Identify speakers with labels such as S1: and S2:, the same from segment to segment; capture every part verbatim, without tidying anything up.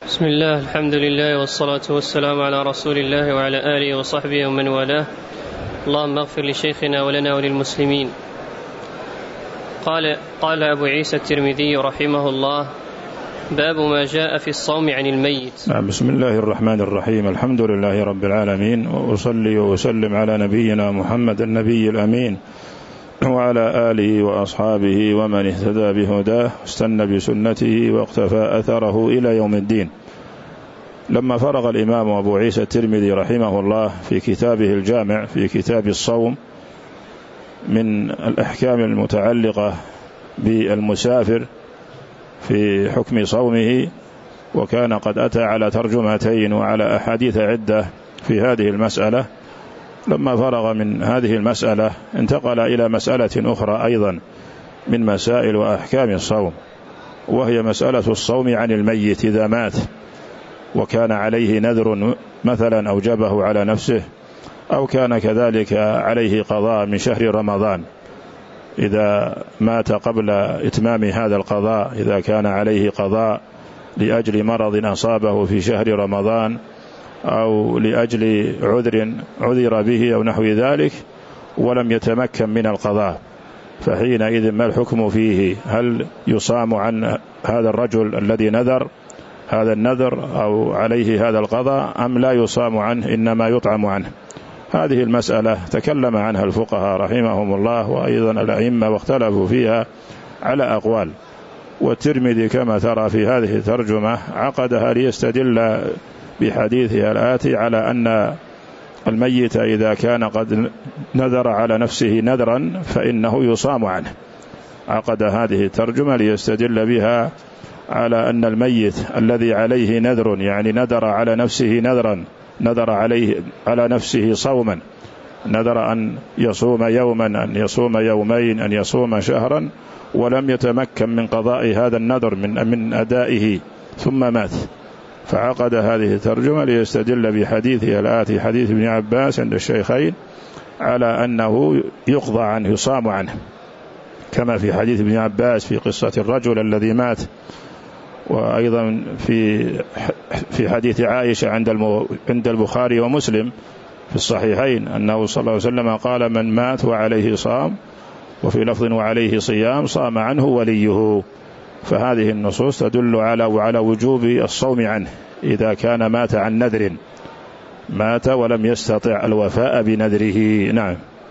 S1: بسم الله، الحمد لله والصلاة والسلام على رسول الله وعلى آله وصحبه ومن والاه. اللهم اغفر لشيخنا ولنا وللمسلمين. قال, قال أبو عيسى الترمذي رحمه الله: باب ما جاء في الصوم عن الميت.
S2: بسم الله الرحمن الرحيم. الحمد لله رب العالمين، وأصلي وأسلم على نبينا محمد النبي الأمين وعلى آله وأصحابه ومن اهتدى بهداه واستنى بسنته واقتفى أثره إلى يوم الدين. لما فرغ الإمام أبو عيسى الترمذي رحمه الله في كتابه الجامع في كتاب الصوم من الأحكام المتعلقة بالمسافر في حكم صومه، وكان قد أتى على ترجمتين وعلى أحاديث عدة في هذه المسألة، لما فرغ من هذه المسألة انتقل إلى مسألة أخرى أيضا من مسائل وأحكام الصوم، وهي مسألة الصوم عن الميت إذا مات وكان عليه نذر مثلا أوجبه على نفسه، أو كان كذلك عليه قضاء من شهر رمضان، إذا مات قبل إتمام هذا القضاء، إذا كان عليه قضاء لأجل مرض أصابه في شهر رمضان أو لأجل عذر عذر به أو نحو ذلك ولم يتمكن من القضاء، فحينئذ ما الحكم فيه؟ هل يصام عن هذا الرجل الذي نذر هذا النذر أو عليه هذا القضاء، أم لا يصام عنه إنما يطعم عنه؟ هذه المسألة تكلم عنها الفقهاء رحمهم الله وأيضا الأئمة، واختلفوا فيها على أقوال. والترمذي كما ترى في هذه الترجمة عقدها ليستدل بحديثها الآتي على أن الميت إذا كان قد نذر على نفسه نذرا فإنه يصام عنه. عقد هذه الترجمة ليستدل بها على أن الميت الذي عليه نذر، يعني نذر على نفسه نذرا، نذر عليه على نفسه صوما، نذر أن يصوم يوما، أن يصوم يومين، أن يصوم شهرا، ولم يتمكن من قضاء هذا النذر من من أدائه ثم مات، فعقد هذه الترجمة ليستدل بحديثه الآتي حديث ابن عباس عند الشيخين على أنه يقضى عنه يصام عنه، كما في حديث ابن عباس في قصة الرجل الذي مات، وأيضا في في حديث عائشة عند عند البخاري ومسلم في الصحيحين أنه صلى الله عليه وسلم قال: من مات وعليه صام، وفي لفظ وعليه صيام صام عنه وليه. فهذه النصوص تدل على وعلى وجوب الصوم عنه إذا كان مات عن نذر، مات ولم يستطع الوفاء بنذره. نعم.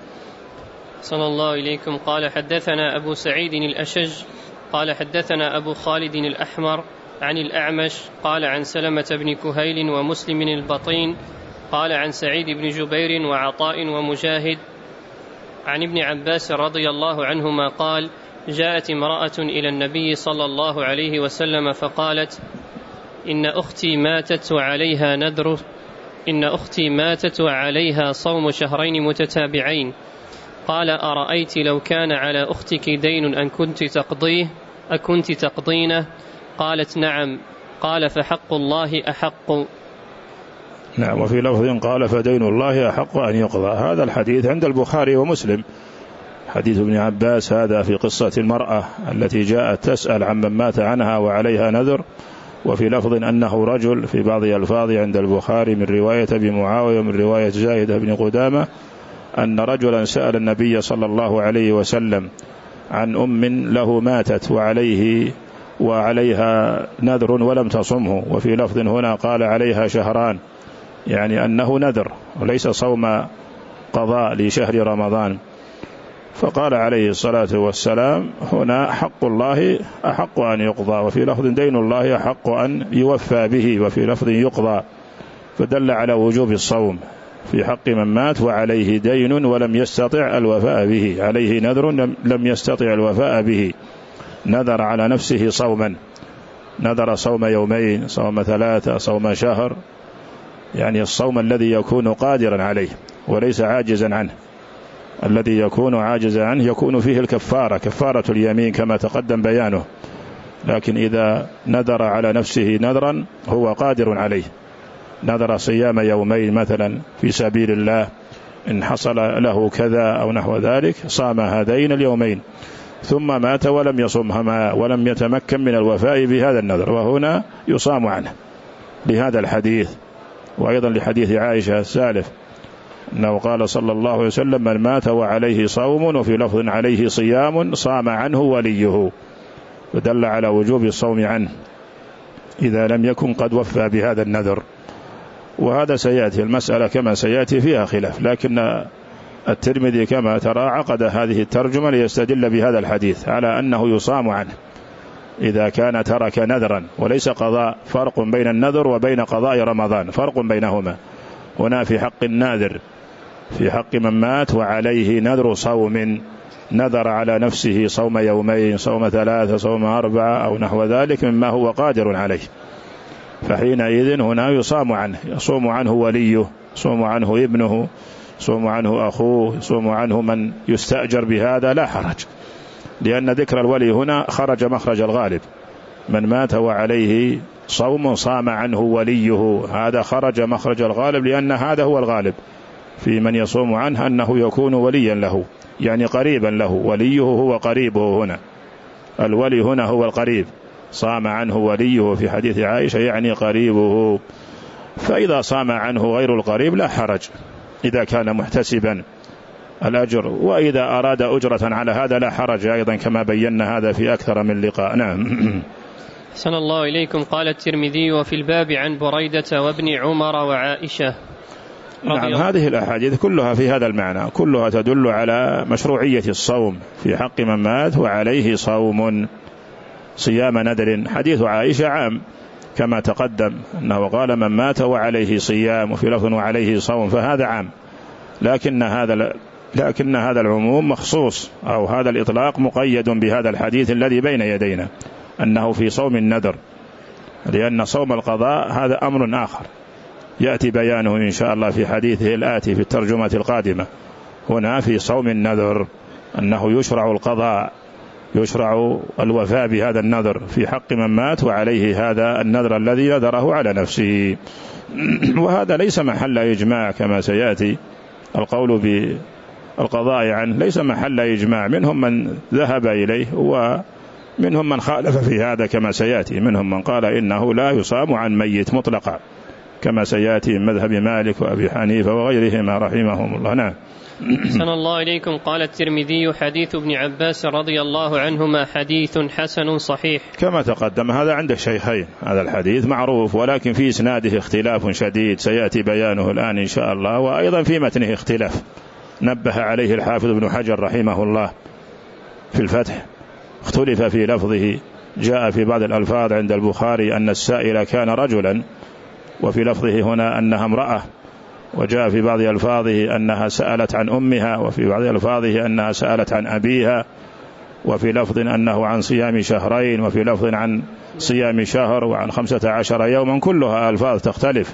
S1: صلى الله إليكم. قال: حدثنا أبو سعيد الأشج قال حدثنا أبو خالد الأحمر عن الأعمش قال عن سلمة بن كهيل ومسلم البطين قال عن سعيد بن جبير وعطاء ومجاهد عن ابن عباس رضي الله عنهما قال: جاءت امرأة إلى النبي صلى الله عليه وسلم فقالت: إن أختي ماتت وعليها نذر إن أختي ماتت وعليها صوم شهرين متتابعين، قال: أرأيت لو كان على أختك دين أن كنت تقضيه أكنت تقضينه؟ قالت: نعم. قال: فحق الله أحق.
S2: نعم. وفي لفظ قال: فدين الله أحق أن يقضى. هذا الحديث عند البخاري ومسلم، حديث ابن عباس هذا في قصة المرأة التي جاءت تسأل عمن مات عنها وعليها نذر، وفي لفظ أنه رجل في بعض الألفاظ عند البخاري من رواية أبي معاوية من رواية زايد بن قدامة أن رجلا سأل النبي صلى الله عليه وسلم عن أم له ماتت وعليه وعليها نذر ولم تصمه، وفي لفظ هنا قال: عليها شهران، يعني أنه نذر وليس صوم قضاء لشهر رمضان. فقال عليه الصلاة والسلام: هنا حق الله أحق أن يقضى، وفي لفظ دين الله أحق أن يوفى به، وفي لفظ يقضى، فدل على وجوب الصوم في حق من مات وعليه دين ولم يستطع الوفاء به، عليه نذر لم يستطع الوفاء به، نذر على نفسه صوما، نذر صوم يومين، صوم ثلاثة، صوم شهر، يعني الصوم الذي يكون قادرا عليه وليس عاجزا عنه. الذي يكون عاجزا عنه يكون فيه الكفارة، كفارة اليمين كما تقدم بيانه، لكن إذا نذر على نفسه نذرا هو قادر عليه، نذر صيام يومين مثلا في سبيل الله، إن حصل له كذا أو نحو ذلك صام هذين اليومين، ثم مات ولم يصمهما ولم يتمكن من الوفاء بهذا النذر، وهنا يصام عنه لهذا الحديث، وأيضا لحديث عائشة السالف أنه قال صلى الله عليه وسلم: من مات وعليه صوم، وفي لفظ عليه صيام، صام عنه وليه، ودل على وجوب الصوم عنه إذا لم يكن قد وفى بهذا النذر. وهذا سيأتي المسألة كما سيأتي فيها خلاف، لكن الترمذي كما ترى عقد هذه الترجمة ليستدل بهذا الحديث على أنه يصام عنه إذا كان ترك نذرا، وليس قضاء. فرق بين النذر وبين قضاء رمضان، فرق بينهما. هنا في حق الناذر، في حق من مات وعليه نذر صوم، نذر على نفسه صوم يومين، صوم ثلاثة، صوم أربعة أو نحو ذلك مما هو قادر عليه، فحينئذ هنا يصام عنه، يصوم عنه وليه، يصوم عنه ابنه، يصوم عنه أخوه، يصوم عنه من يستأجر بهذا، لا حرج، لأن ذكر الولي هنا خرج مخرج الغالب. من مات وعليه صوم صام عنه وليه، هذا خرج مخرج الغالب، لأن هذا هو الغالب في من يصوم عنه أنه يكون وليا له، يعني قريبا له. وليه هو قريبه هنا، الولي هنا هو القريب. صام عنه وليه في حديث عائشة يعني قريبه. فإذا صام عنه غير القريب لا حرج إذا كان محتسبا الأجر، وإذا أراد أجرة على هذا لا حرج أيضا، كما بينا هذا في أكثر من لقاء. نعم.
S1: أحسن الله إليكم. قال الترمذي: وفي الباب عن بريدة وابن عمر وعائشة.
S2: نعم، هذه الأحاديث كلها في هذا المعنى، كلها تدل على مشروعية الصوم في حق من مات وعليه صوم، صيام نذر. حديث عائشة عام كما تقدم أنه قال: من مات وعليه صيام، وفي لفظ وعليه صوم، فهذا عام. لكن هذا لكن هذا العموم مخصوص، أو هذا الإطلاق مقيد بهذا الحديث الذي بين يدينا أنه في صوم النذر، لأن صوم القضاء هذا أمر آخر يأتي بيانه إن شاء الله في حديثه الآتي في الترجمة القادمة. هنا في صوم النذر أنه يشرع القضاء، يشرع الوفاء بهذا النذر في حق من مات وعليه هذا النذر الذي نذره على نفسه. وهذا ليس محل إجماع كما سيأتي، القول بالقضاء عنه ليس محل إجماع، منهم من ذهب إليه ومنهم من خالف في هذا كما سيأتي. منهم من قال إنه لا يصام عن ميت مطلقا كما سيأتي من مذهب مالك وأبي حنيفة وغيرهما رحمهم الله. نعم.
S1: أحسن الله إليكم. قال الترمذي: حديث ابن عباس رضي الله عنهما حديث حسن صحيح.
S2: كما تقدم هذا عند الشيخين، هذا الحديث معروف، ولكن في إسناده اختلاف شديد سيأتي بيانه الآن إن شاء الله، وأيضا في متنه اختلاف نبه عليه الحافظ ابن حجر رحمه الله في الفتح. اختلف في لفظه، جاء في بعض الألفاظ عند البخاري أن السائل كان رجلا، وفي لفظه هنا أنها امرأة، وجاء في بعض ألفاظه أنها سألت عن أمها، وفي بعض ألفاظه أنها سألت عن أبيها، وفي لفظ أنه عن صيام شهرين، وفي لفظ عن صيام شهر، وعن خمسة عشر يوما، كلها ألفاظ تختلف.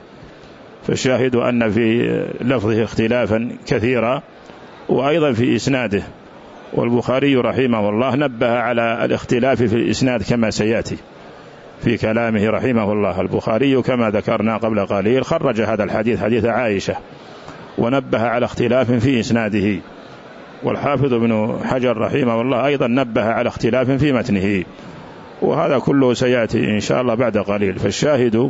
S2: فالشاهد أن في لفظه اختلافا كثيرا، وأيضا في إسناده. والبخاري رحمه الله نبه على الاختلاف في الإسناد كما سيأتي في كلامه رحمه الله. البخاري كما ذكرنا قبل قليل خرج هذا الحديث، حديث عائشة، ونبه على اختلاف في إسناده. والحافظ ابن حجر رحمه الله أيضا نبه على اختلاف في متنه، وهذا كله سيأتي إن شاء الله بعد قليل. فالشاهد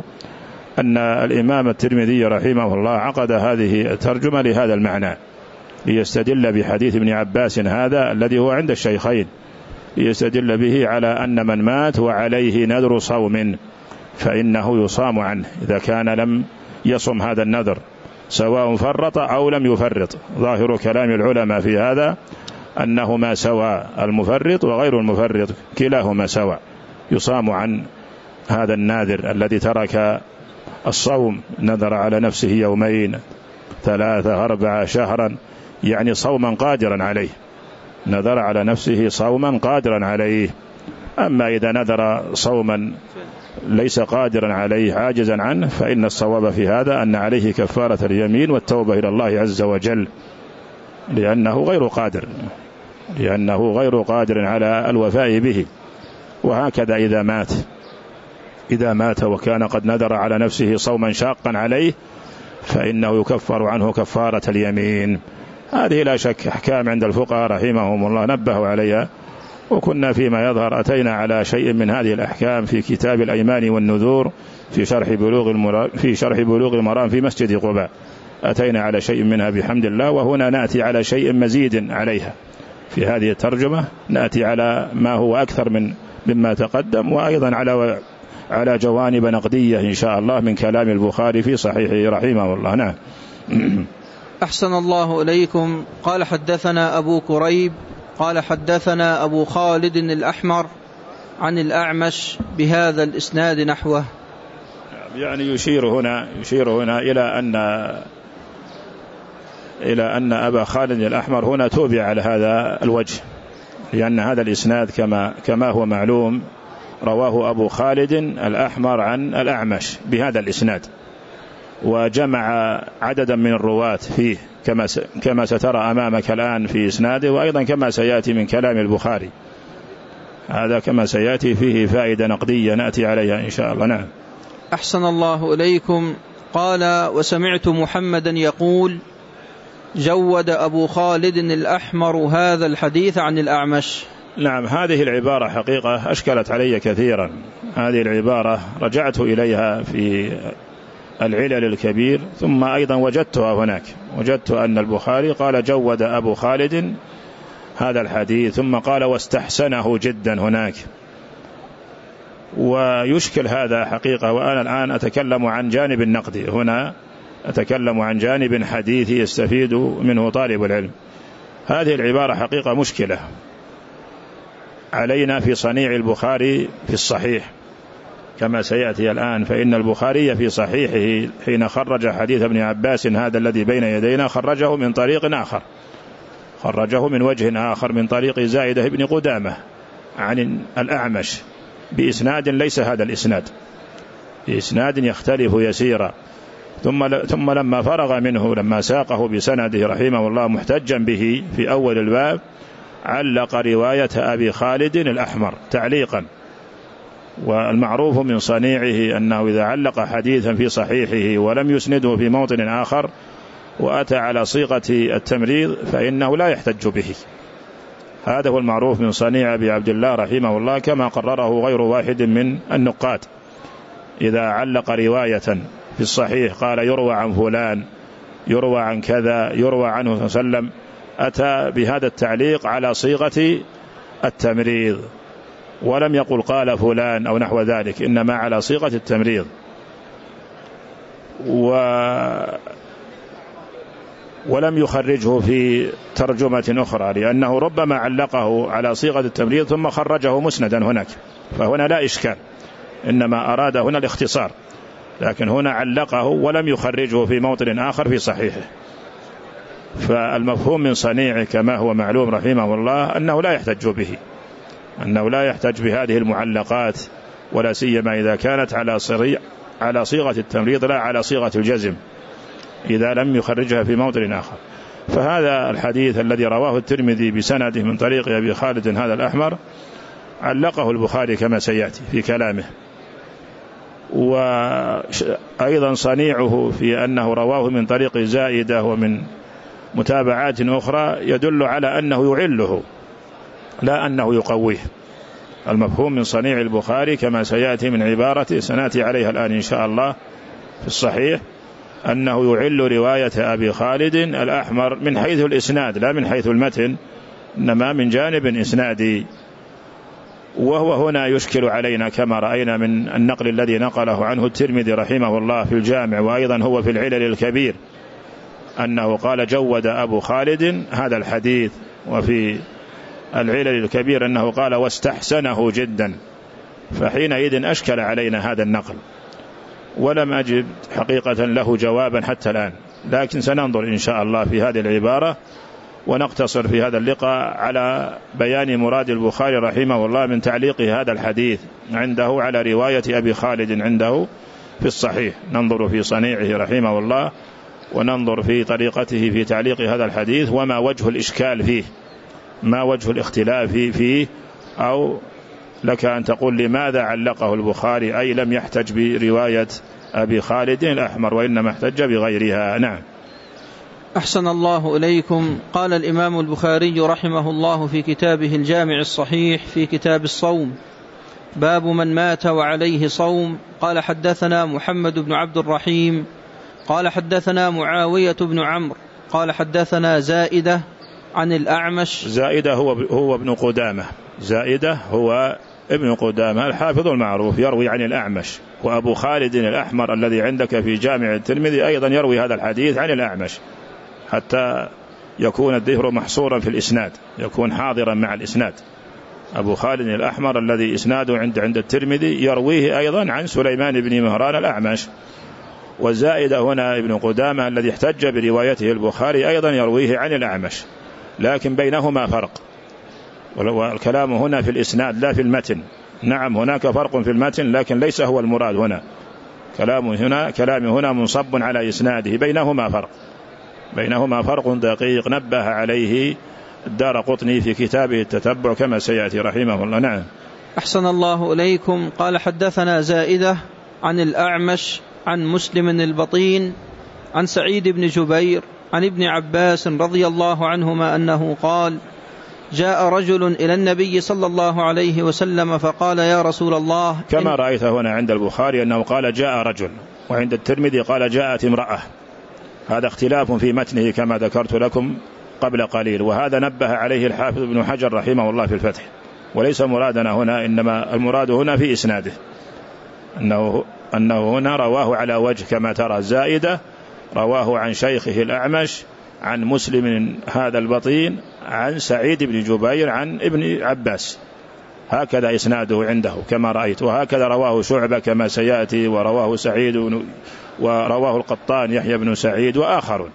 S2: أن الإمام الترمذي رحمه الله عقد هذه الترجمة لهذا المعنى، ليستدل بحديث ابن عباس هذا الذي هو عند الشيخين، ليستدل به على أن من مات وعليه نذر صوم فإنه يصام عنه إذا كان لم يصم هذا النذر، سواء فرط أو لم يفرط. ظاهر كلام العلماء في هذا أنهما سواء، المفرط وغير المفرط كلاهما سواء، يصام عن هذا الناذر الذي ترك الصوم، نذر على نفسه يومين ثلاثة أربعة شهرا، يعني صوما قادرا عليه، نذر على نفسه صوما قادرا عليه. أما إذا نذر صوما ليس قادرا عليه عاجزا عنه، فإن الصواب في هذا أن عليه كفارة اليمين والتوبة إلى الله عز وجل، لأنه غير قادر لأنه غير قادر على الوفاء به. وهكذا إذا مات إذا مات وكان قد نذر على نفسه صوما شاقا عليه، فإنه يكفر عنه كفارة اليمين. هذه لا شك أحكام عند الفقهاء رحمهم الله نبهوا عليها، وكنا فيما يظهر أتينا على شيء من هذه الأحكام في كتاب الأيمان والنذور في شرح بلوغ المرام في شرح بلوغ المرام في مسجد قباء، أتينا على شيء منها بحمد الله، وهنا نأتي على شيء مزيد عليها في هذه الترجمة، نأتي على ما هو أكثر من مما تقدم، وأيضا على على جوانب نقدية إن شاء الله من كلام البخاري في صحيحه رحمه الله. نعم.
S3: أحسن الله إليكم. قال حدثنا أبو كريب قال حدثنا أبو خالد الأحمر عن الأعمش بهذا الإسناد نحوه.
S2: يعني يشير هنا يشير هنا إلى أن إلى أن أبا خالد الأحمر هنا توبع على هذا الوجه، لأن هذا الإسناد كما كما هو معلوم رواه أبو خالد الأحمر عن الأعمش بهذا الإسناد، وجمع عددا من الرواة فيه كما كما سترى أمامك الآن في إسناده، وأيضا كما سيأتي من كلام البخاري، هذا كما سيأتي فيه فائدة نقدية نأتي عليها إن شاء الله. نعم.
S3: أحسن الله إليكم. قال وسمعت محمدا يقول جود أبو خالد الأحمر هذا الحديث عن الأعمش.
S2: نعم، هذه العبارة حقيقة أشكلت علي كثيرا، هذه العبارة رجعت إليها في العلل الكبير، ثم أيضا وجدتها هناك، وجدت أن البخاري قال جود أبو خالد هذا الحديث، ثم قال واستحسنه جدا هناك، ويشكل هذا حقيقة. وأنا الآن أتكلم عن جانب النقدي، هنا أتكلم عن جانب حديثي يستفيد منه طالب العلم. هذه العبارة حقيقة مشكلة علينا في صنيع البخاري في الصحيح كما سيأتي الآن، فإن البخاري في صحيحه حين خرج حديث ابن عباس هذا الذي بين يدينا خرجه من طريق آخر، خرجه من وجه آخر من طريق زائدة بن قدامة عن الأعمش بإسناد ليس هذا الإسناد، بإسناد يختلف يسيرا. ثم ثم لما فرغ منه، لما ساقه بسنده رحمه الله محتجا به في أول الباب، علق رواية أبي خالد الأحمر تعليقا. والمعروف من صنيعه أنه إذا علق حديثا في صحيحه ولم يسنده في موطن آخر وأتى على صيغة التمريض فإنه لا يحتج به. هذا هو المعروف من صنيع أبي عبد الله رحمه الله، كما قرره غير واحد من النقاد. إذا علق رواية في الصحيح قال يروى عن فلان، يروى عن كذا، يروى عنه صلى الله عليه وسلم، أتى بهذا التعليق على صيغة التمريض، ولم يقل قال فلان أو نحو ذلك، إنما على صيغة التمريض. و ولم يخرجه في ترجمة أخرى، لأنه ربما علقه على صيغة التمريض ثم خرجه مسندا هناك، فهنا لا إشكال، إنما أراد هنا الاختصار، لكن هنا علقه ولم يخرجه في موطن آخر في صحيحه. فالمفهوم من صنيعه كما هو معلوم رحمه الله أنه لا يحتج به، أنه لا يحتج بهذه المعلقات، ولا سيما إذا كانت على صريع على صيغة التمريض لا على صيغة الجزم، إذا لم يخرجها في موطن آخر. فهذا الحديث الذي رواه الترمذي بسنده من طريق أبي خالد هذا الأحمر علقه البخاري كما سيأتي في كلامه. وأيضا صنيعه في أنه رواه من طريق زائدة ومن متابعات أخرى يدل على أنه يعله لا أنه يقويه. المفهوم من صنيع البخاري كما سيأتي من عبارة سنأتي عليها الآن إن شاء الله في الصحيح، أنه يعل رواية أبي خالد الأحمر من حيث الإسناد لا من حيث المتن، إنما من جانب إسنادي. وهو هنا يشكل علينا كما رأينا من النقل الذي نقله عنه الترمذي رحمه الله في الجامع، وأيضا هو في العلل الكبير، أنه قال جود أبو خالد هذا الحديث، وفي العلل الكبير أنه قال واستحسنه جدا. فحينئذ أشكل علينا هذا النقل، ولم أجد حقيقة له جوابا حتى الآن، لكن سننظر إن شاء الله في هذه العبارة، ونقتصر في هذا اللقاء على بيان مراد البخاري رحمه الله من تعليق هذا الحديث عنده على رواية أبي خالد عنده في الصحيح. ننظر في صنيعه رحمه الله، وننظر في طريقته في تعليق هذا الحديث، وما وجه الإشكال فيه، ما وجه الاختلاف فيه، أو لك أن تقول لماذا علقه البخاري، أي لم يحتج برواية أبي خالد الأحمر وإنما احتج بغيرها. نعم.
S3: أحسن الله إليكم. قال الإمام البخاري رحمه الله في كتابه الجامع الصحيح في كتاب الصوم: باب من مات وعليه صوم. قال حدثنا محمد بن عبد الرحيم قال حدثنا معاوية بن عمرو قال حدثنا زائدة عن الأعمش.
S2: زائدة هو هو ابن قدامة زائدة هو ابن قدامة الحافظ المعروف، يروي عن الأعمش. وأبو خالد الأحمر الذي عندك في جامع الترمذي أيضا يروي هذا الحديث عن الأعمش، حتى يكون الذكر محصورا في الإسناد، يكون حاضرا مع الإسناد. أبو خالد الأحمر الذي إسناده عند عند الترمذي يرويه أيضا عن سليمان بن مهران الأعمش. وزائد هنا ابن قدامة الذي احتج بروايته البخاري أيضا يرويه عن الأعمش، لكن بينهما فرق، والكلام هنا في الإسناد لا في المتن. نعم هناك فرق في المتن لكن ليس هو المراد هنا. كلام هنا كلام هنا منصب على إسناده، بينهما فرق بينهما فرق دقيق نبه عليه الدارقطني في كتابه التتبع كما سيأتي رحمه الله. نعم.
S3: أحسن الله إليكم. قال حدثنا زائدة عن الأعمش عن مسلم البطين عن سعيد بن جبير عن ابن عباس رضي الله عنهما أنه قال: جاء رجل إلى النبي صلى الله عليه وسلم فقال: يا رسول الله.
S2: كما رأيت هنا عند البخاري أنه قال جاء رجل، وعند الترمذي قال جاءت امرأة. هذا اختلاف في متنه كما ذكرت لكم قبل قليل، وهذا نبه عليه الحافظ ابن حجر رحمه الله في الفتح. وليس مرادنا هنا، إنما المراد هنا في إسناده أنه, أنه هنا رواه على وجه كما ترى. زائدة رواه عن شيخه الأعمش عن مسلم هذا البطين عن سعيد بن جبير عن ابن عباس، هكذا إسناده عنده كما رأيت. وهكذا رواه شعبة كما سيأتي، ورواه سعيد، ورواه القطان يحيى بن سعيد وآخرون،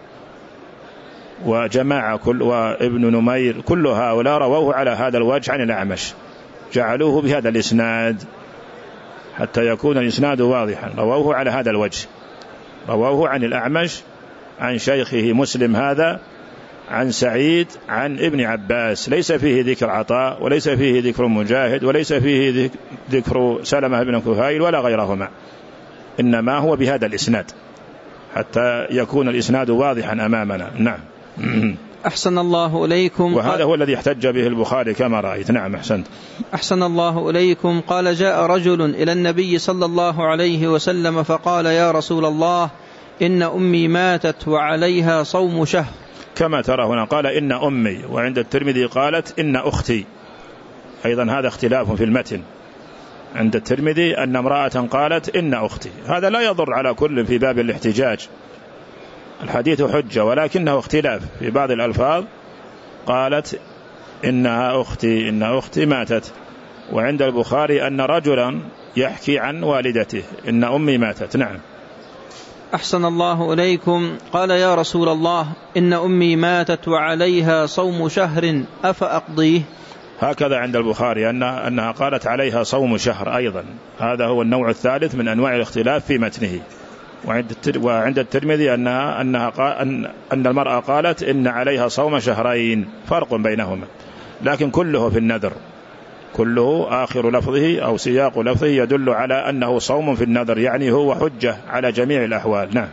S2: وجماعة كل وابن نمير، كل هؤلاء رواه على هذا الوجه عن الأعمش، جعلوه بهذا الإسناد حتى يكون الإسناد واضحا. رواه على هذا الوجه، رواه عن الأعمش عن شيخه مسلم هذا عن سعيد عن ابن عباس، ليس فيه ذكر عطاء، وليس فيه ذكر مجاهد، وليس فيه ذكر سلمة بن كهيل ولا غيرهما، إنما هو بهذا الإسناد حتى يكون الإسناد واضحا أمامنا. نعم.
S3: أحسن الله إليكم.
S2: وهذا هو الذي احتج به البخاري كما رأيت. نعم أحسنت.
S3: أحسن الله إليكم. قال: جاء رجل إلى النبي صلى الله عليه وسلم فقال: يا رسول الله، إن أمي ماتت وعليها صوم شهر.
S2: كما ترى هنا قال إن أمي، وعند الترمذي قالت إن أختي، أيضا هذا اختلاف في المتن. عند الترمذي أن امرأة قالت إن أختي، هذا لا يضر على كل في باب الاحتجاج، الحديث حجة، ولكنه اختلاف في بعض الألفاظ. قالت إنها أختي، إن أختي ماتت. وعند البخاري أن رجلا يحكي عن والدته إن أمي ماتت. نعم.
S3: أحسن الله إليكم. قال: يا رسول الله، إن أمي ماتت وعليها صوم شهر أفأقضيه؟
S2: هكذا عند البخاري أن أنها قالت عليها صوم شهر أيضا، هذا هو النوع الثالث من أنواع الاختلاف في متنه. وعند الترمذي أنها أنها أن أن المرأة قالت إن عليها صوم شهرين، فرق بينهما، لكن كله في النذر، كله آخر لفظه أو سياق لفظه يدل على أنه صوم في النذر، يعني هو حجة على جميع الأحوال. نعم.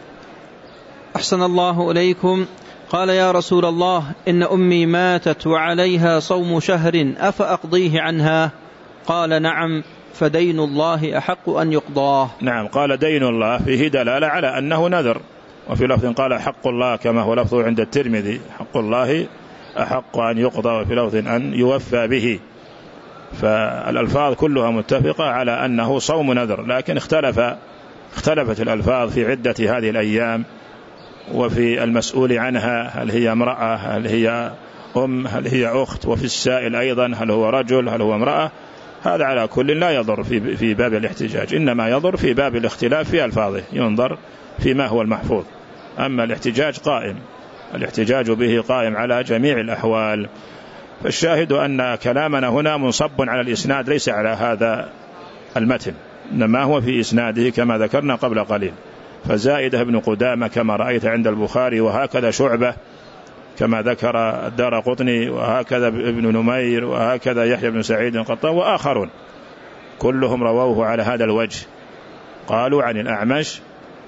S3: أحسن الله إليكم. قال: يا رسول الله، إن أمي ماتت وعليها صوم شهر أفأقضيه عنها؟ قال: نعم، فدين الله أحق أن يقضاه.
S2: نعم، قال دين الله فيه دلالة على أنه نذر، وفي لفظ قال حق الله كما هو لفظه عند الترمذي، حق الله أحق أن يقضى، وفي لفظ أن يوفى به. فالألفاظ كلها متفقة على أنه صوم نذر، لكن اختلف اختلفت الألفاظ في عدة هذه الأيام، وفي المسؤول عنها هل هي امرأة، هل هي أم، هل هي أخت، وفي السائل أيضا هل هو رجل، هل هو امرأة. هذا على كل لا يضر في في باب الاحتجاج، إنما يضر في باب الاختلاف في ألفاظه، ينظر فيما هو المحفوظ. أما الاحتجاج قائم، الاحتجاج به قائم على جميع الأحوال. فالشاهد أن كلامنا هنا منصب على الإسناد، ليس على هذا المتن، إنما هو في إسناده كما ذكرنا قبل قليل. فزائدة ابن قدامة كما رأيت عند البخاري، وهكذا شعبة كما ذكر الدارقطني، وهكذا ابن نمير، وهكذا يحيى بن سعيد القطان وآخرون، كلهم رووه على هذا الوجه. قالوا عن الأعمش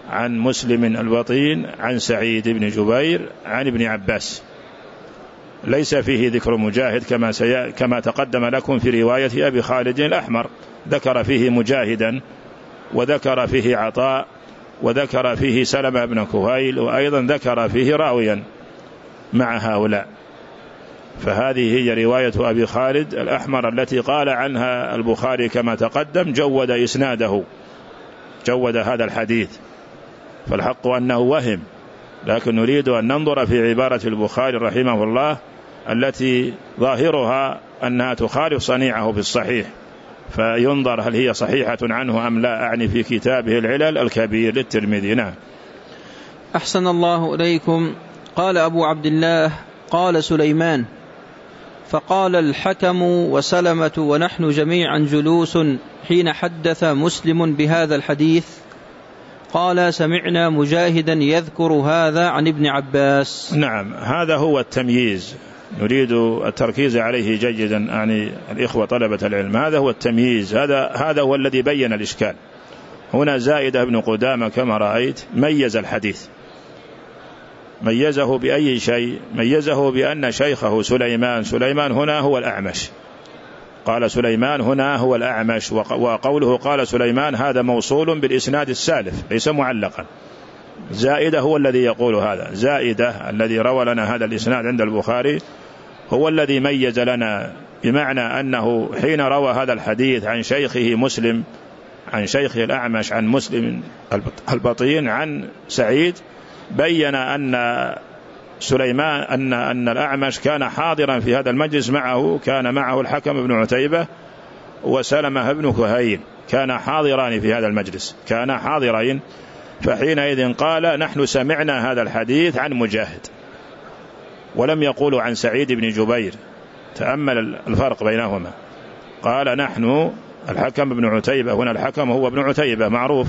S2: عن مسلم البطين عن سعيد بن جبير عن ابن عباس. ليس فيه ذكر مجاهد كما, سي... كما تقدم لكم في رواية أبي خالد الأحمر، ذكر فيه مجاهدا وذكر فيه عطاء وذكر فيه سلمة بن كهيل، وأيضا ذكر فيه راويا مع هؤلاء. فهذه هي رواية أبي خالد الأحمر التي قال عنها البخاري كما تقدم جود إسناده، جود هذا الحديث. فالحق أنه وهم، لكن نريد أن ننظر في عبارة البخاري رحمه الله التي ظاهرها أنها تخالف صنيعه في الصحيح، فينظر هل هي صحيحة عنه أم لا. أعني في كتابه العلل الكبير للترمذي. نعم.
S3: أحسن الله إليكم. قال أبو عبد الله قال سليمان: فقال الحكم وسلمة ونحن جميعا جلوس حين حدث مسلم بهذا الحديث، قال: سمعنا مجاهدا يذكر هذا عن ابن عباس.
S2: نعم، هذا هو التمييز، نريد التركيز عليه جيدا، يعني الإخوة طلبة العلم، هذا هو التمييز، هذا هذا هو الذي بين الإشكال. هنا زائدة بن قدامة كما رأيت ميز الحديث، ميزه بأي شيء؟ ميزه بأن شيخه سليمان، سليمان هنا هو الأعمش، قال سليمان هنا هو الأعمش، وقوله قال سليمان هذا موصول بالإسناد السالف ليس معلقا. زائدة هو الذي يقول هذا، زائدة الذي روى لنا هذا الإسناد عند البخاري هو الذي ميز لنا، بمعنى أنه حين روى هذا الحديث عن شيخه مسلم، عن شيخه الأعمش عن مسلم البطين عن سعيد، بين أن سليمان أن أن الأعمش كان حاضرا في هذا المجلس، معه كان معه الحكم بن عتيبة وسلمة بن كهيل، كان حاضران في هذا المجلس، كان حاضرين. فحينئذ قال: نحن سمعنا هذا الحديث عن مجاهد، ولم يقولوا عن سعيد بن جبير. تأمل الفرق بينهما، قال نحن الحكم بن عتيبة، هنا الحكم هو ابن عتيبة معروف،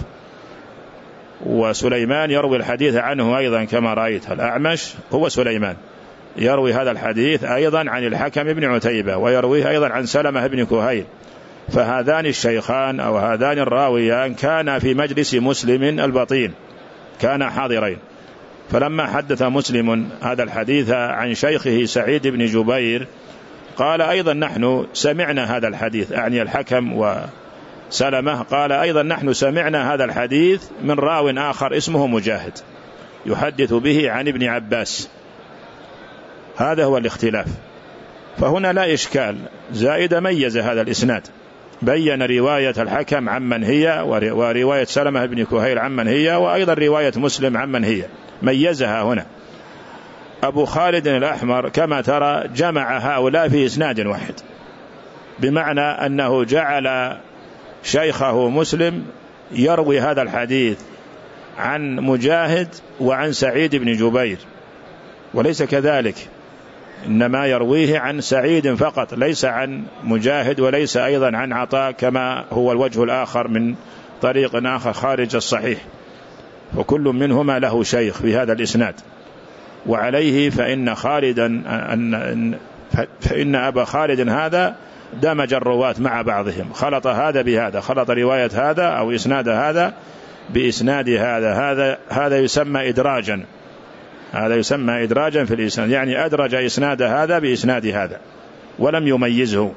S2: وسليمان يروي الحديث عنه أيضا كما رأيت، الأعمش هو سليمان يروي هذا الحديث أيضا عن الحكم بن عتيبة، ويرويه أيضا عن سلمة بن كهيل. فهذان الشيخان أو هذان الراويان كان في مجلس مسلم البطين، كان حاضرين. فلما حدث مسلم هذا الحديث عن شيخه سعيد بن جبير، قال أيضا نحن سمعنا هذا الحديث، أعني الحكم وسلمة، قال أيضا نحن سمعنا هذا الحديث من راو آخر اسمه مجاهد يحدث به عن ابن عباس. هذا هو الاختلاف. فهنا لا إشكال، زائد ميز هذا الإسناد، بين رواية الحكم عمن هي، ورواية سلمة بن كهيل عمن هي، وأيضا رواية مسلم عمن هي، ميزها هنا. أبو خالد الأحمر كما ترى جمع هؤلاء في إسناد واحد، بمعنى أنه جعل شيخه مسلم يروي هذا الحديث عن مجاهد وعن سعيد بن جبير، وليس كذلك، إنما يرويه عن سعيد فقط، ليس عن مجاهد، وليس أيضا عن عطاء كما هو الوجه الآخر من طريق آخر خارج الصحيح. وكل منهما له شيخ في هذا الإسناد. وعليه فإن خالدا أن فإن أبا خالد هذا دمج الرواة مع بعضهم، خلط هذا بهذا، خلط رواية هذا أو إسناد هذا بإسناد هذا، هذا هذا يسمى إدراجا، هذا يسمى إدراجا في الإسناد، يعني أدرج إسناد هذا بإسناد هذا ولم يميزه.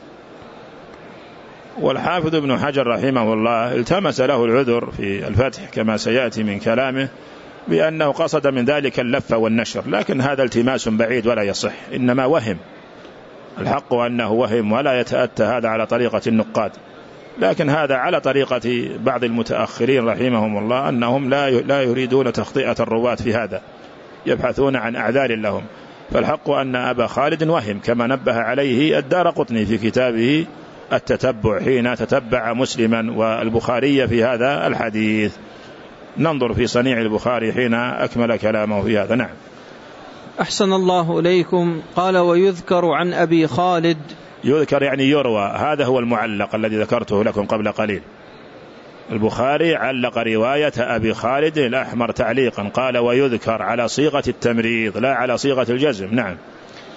S2: والحافظ ابن حجر رحمه الله التمس له العذر في الفتح كما سيأتي من كلامه بأنه قصد من ذلك اللف والنشر، لكن هذا التماس بعيد ولا يصح، إنما وهم، الحق أنه وهم ولا يتأتى هذا على طريقة النقاد. لكن هذا على طريقة بعض المتأخرين رحمهم الله، أنهم لا لا يريدون تخطئة الرواة في هذا، يبحثون عن أعذار لهم. فالحق أن أبا خالد وهم، كما نبه عليه الدارقطني في كتابه التتبع حين تتبع مسلما والبخاري في هذا الحديث. ننظر في صنيع البخاري حين أكمل كلامه في هذا. نعم.
S3: أحسن الله إليكم. قال: ويذكر عن أبي خالد،
S2: يذكر يعني يروى، هذا هو المعلق الذي ذكرته لكم قبل قليل. البخاري علق رواية أبي خالد الأحمر تعليقا، قال ويذكر على صيغة التمريض لا على صيغة الجزم. نعم.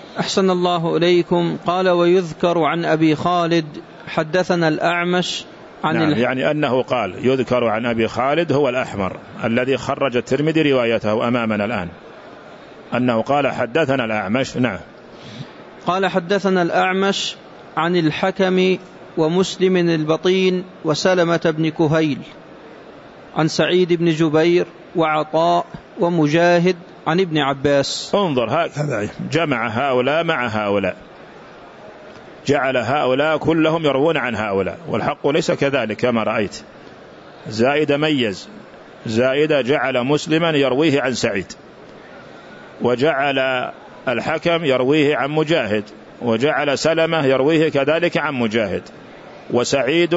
S3: أحسن الله إليكم. قال: ويذكر عن أبي خالد حدثنا الأعمش
S2: عن نعم يعني أنه قال يذكر عن أبي خالد هو الأحمر الذي خرج الترمذي روايته أمامنا الآن، أنه قال حدثنا الأعمش. نعم
S3: قال حدثنا الأعمش عن الحكم ومسلم البطين وسلمة بن كهيل عن سعيد بن جبير وعطاء ومجاهد عن ابن عباس.
S2: انظر هكذا جمع هؤلاء مع هؤلاء، جعل هؤلاء كلهم يروون عن هؤلاء، والحق ليس كذلك كما رأيت. زائدة ميز، زائدة جعل مسلما يرويه عن سعيد، وجعل الحكم يرويه عن مجاهد، وجعل سلمة يرويه كذلك عن مجاهد، وسعيد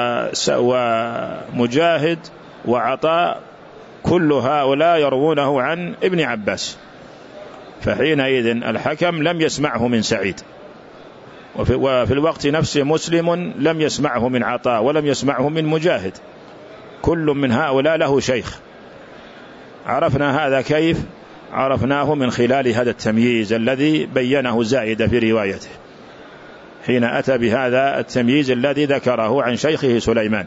S2: ومجاهد وعطاء كل هؤلاء يروونه عن ابن عباس. فحينئذ الحكم لم يسمعه من سعيد، وفي, وفي الوقت نفسه مسلم لم يسمعه من عطاء ولم يسمعه من مجاهد، كل من هؤلاء له شيخ. عرفنا هذا كيف؟ عرفناه من خلال هذا التمييز الذي بينه زائدة في روايته، حين أتى بهذا التمييز الذي ذكره عن شيخه سليمان.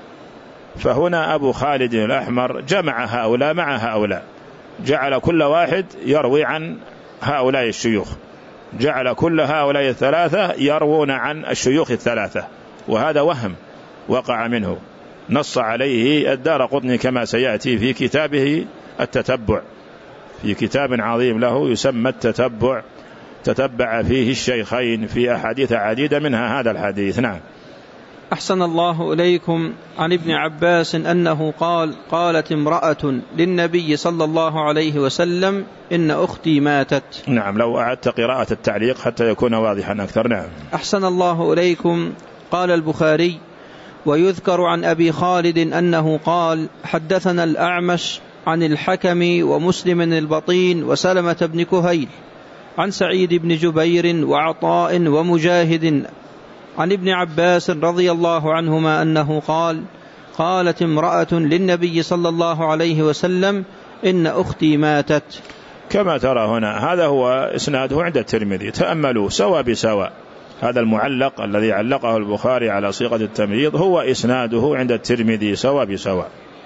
S2: فهنا أبو خالد الأحمر جمع هؤلاء مع هؤلاء، جعل كل واحد يروي عن هؤلاء الشيوخ، جعل كل هؤلاء الثلاثة يروون عن الشيوخ الثلاثة، وهذا وهم وقع منه، نص عليه الدارقطني كما سيأتي في كتابه التتبع، في كتاب عظيم له يسمى التتبع، تتبع فيه الشيخين في أحاديث عديدة منها هذا الحديث. نعم.
S3: أحسن الله إليكم. عن ابن عباس أنه قال قالت امرأة للنبي صلى الله عليه وسلم إن أختي ماتت.
S2: نعم، لو أعدت قراءة التعليق حتى يكون واضحا أكثر. نعم.
S3: أحسن الله إليكم. قال البخاري ويذكر عن أبي خالد أنه قال حدثنا الأعمش عن الحكم ومسلم البطين وسلمة بن كهيل عن سعيد بن جبير وعطاء ومجاهد عن ابن عباس رضي الله عنهما أنه قال قالت امرأة للنبي صلى الله عليه وسلم إن أختي ماتت.
S2: كما ترى هنا هذا هو إسناده عند الترمذي، تأملوا سوا بسوا. هذا المعلق الذي علقه البخاري على صيغة التمريض هو إسناده عند الترمذي سوا بسوا.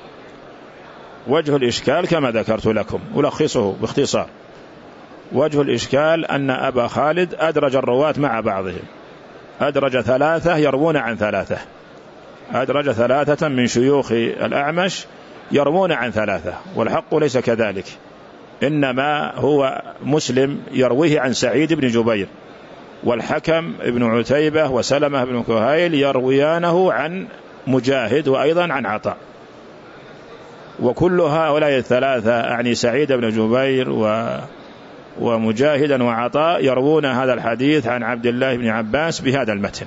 S2: وجه الإشكال كما ذكرت لكم، ألخصه باختصار. وجه الإشكال أن أبا خالد أدرج الرواة مع بعضهم، أدرج ثلاثة يروون عن ثلاثة، أدرج ثلاثة من شيوخ الأعمش يروون عن ثلاثة، والحق ليس كذلك، إنما هو مسلم يرويه عن سعيد بن جبير، والحكم ابن عتيبة وسلمة بن كهيل يرويانه عن مجاهد وأيضا عن عطاء، وكل هؤلاء الثلاثة أعني سعيد بن جبير و ومجاهدا وعطاء يروون هذا الحديث عن عبد الله بن عباس بهذا المتن.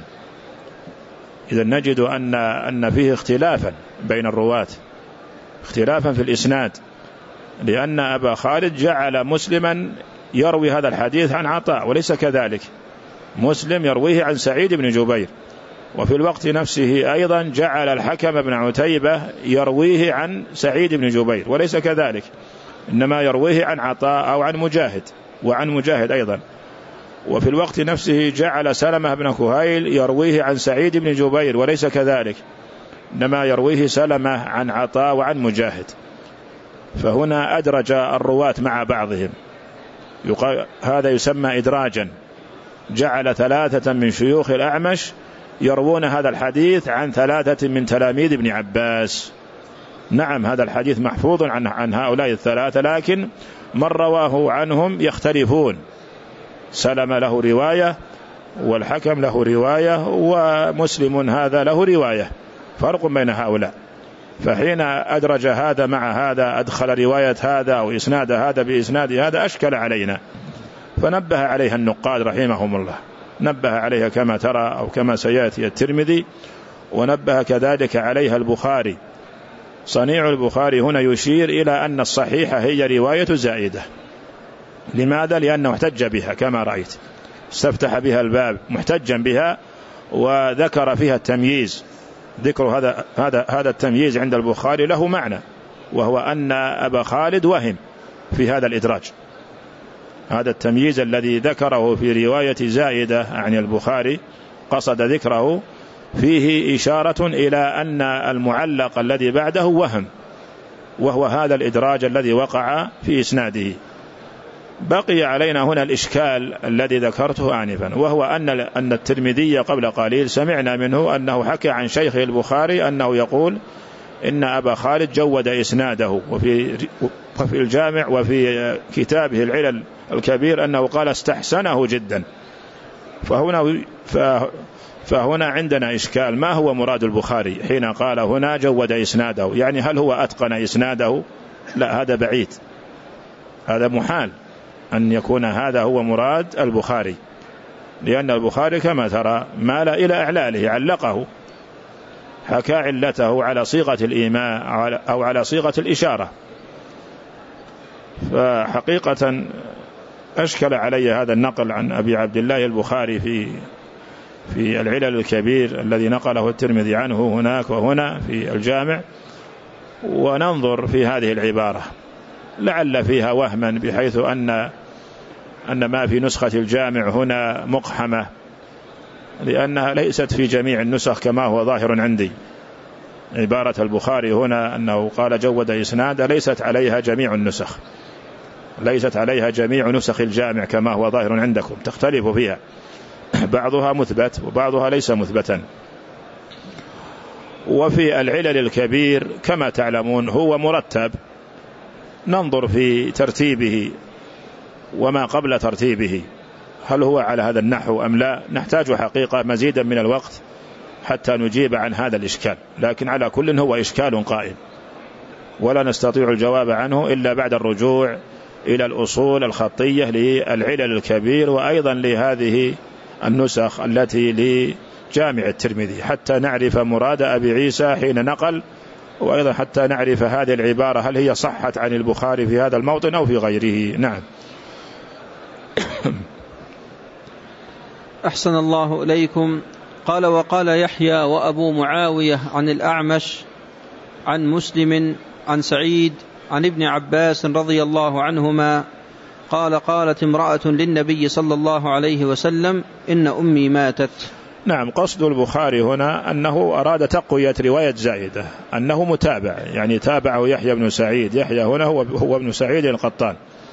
S2: إذا نجد أن أن فيه اختلافا بين الرواة، اختلافا في الإسناد، لأن أبا خالد جعل مسلما يروي هذا الحديث عن عطاء وليس كذلك، مسلم يرويه عن سعيد بن جبير، وفي الوقت نفسه أيضا جعل الحكم بن عتيبة يرويه عن سعيد بن جبير وليس كذلك، إنما يرويه عن عطاء أو عن مجاهد وعن مجاهد أيضا. وفي الوقت نفسه جعل سلمة بن كهيل يرويه عن سعيد بن جبير وليس كذلك، إنما يرويه سلمة عن عطاء وعن مجاهد. فهنا أدرج الرواة مع بعضهم، هذا يسمى إدراجا، جعل ثلاثة من شيوخ الأعمش يروون هذا الحديث عن ثلاثة من تلاميذ ابن عباس. نعم، هذا الحديث محفوظ عن, عن هؤلاء الثلاثة، لكن من رواه عنهم يختلفون، سلم له رواية والحكم له رواية ومسلم هذا له رواية، فرق بين هؤلاء. فحين أدرج هذا مع هذا، أدخل رواية هذا أو إسناد هذا بإسناد هذا، أشكل علينا، فنبه عليها النقاد رحمهم الله، نبه عليها كما ترى أو كما سيأتي الترمذي، ونبه كذلك عليها البخاري. صنيع البخاري هنا يشير إلى أن الصحيحة هي رواية زائدة. لماذا؟ لأنه احتج بها كما رأيت، استفتح بها الباب محتجا بها، وذكر فيها التمييز. ذكر هذا هذا هذا التمييز عند البخاري له معنى، وهو أن أبا خالد وهم في هذا الإدراج. هذا التمييز الذي ذكره في رواية زائدة عن البخاري قصد ذكره فيه إشارة إلى أن المعلق الذي بعده وهم، وهو هذا الإدراج الذي وقع في إسناده. بقي علينا هنا الإشكال الذي ذكرته آنفا، وهو أن أن الترمذي قبل قليل سمعنا منه أنه حكى عن شيخه البخاري أنه يقول إن أبا خالد جود إسناده، وفي وفي الجامع وفي كتابه العلل الكبير أنه قال استحسنه جدا. فهنا فهنا عندنا إشكال، ما هو مراد البخاري حين قال هنا جود إسناده؟ يعني هل هو أتقن إسناده؟ لا، هذا بعيد، هذا محال أن يكون هذا هو مراد البخاري، لأن البخاري كما ترى مال إلى إعلاله، علقه، حكى علته على صيغة الإيماء أو على صيغة الإشارة. فحقيقة أشكل علي هذا النقل عن أبي عبد الله البخاري في في العلل الكبير الذي نقله الترمذي عنه هناك وهنا في الجامع، وننظر في هذه العبارة لعل فيها وهما، بحيث أن أن ما في نسخة الجامع هنا مقحمة، لأنها ليست في جميع النسخ كما هو ظاهر عندي. عبارة البخاري هنا أنه قال جود إسناد ليست عليها جميع النسخ، ليست عليها جميع نسخ الجامع كما هو ظاهر عندكم، تختلف فيها، بعضها مثبت وبعضها ليس مثبتا. وفي العلل الكبير كما تعلمون هو مرتب، ننظر في ترتيبه وما قبل ترتيبه هل هو على هذا النحو أم لا. نحتاج حقيقة مزيدا من الوقت حتى نجيب عن هذا الإشكال، لكن على كل هو إشكال قائم، ولا نستطيع الجواب عنه إلا بعد الرجوع إلى الأصول الخطية للعلل الكبير، وأيضا لهذه النسخ التي لجامع الترمذي، حتى نعرف مراد أبي عيسى حين نقل، وأيضا حتى نعرف هذه العبارة هل هي صحت عن البخاري في هذا الموطن أو في غيره. نعم.
S3: أحسن الله إليكم. قال وقال يحيى وأبو معاوية عن الأعمش عن مسلم عن سعيد عن ابن عباس رضي الله عنهما قال قالت امرأة للنبي صلى الله عليه وسلم إن أمي ماتت.
S2: نعم، قصد البخاري هنا أنه أراد تقوية رواية زائدة، أنه متابع، يعني تابعه يحيى بن سعيد، يحيى هنا هو, هو ابن سعيد القطان،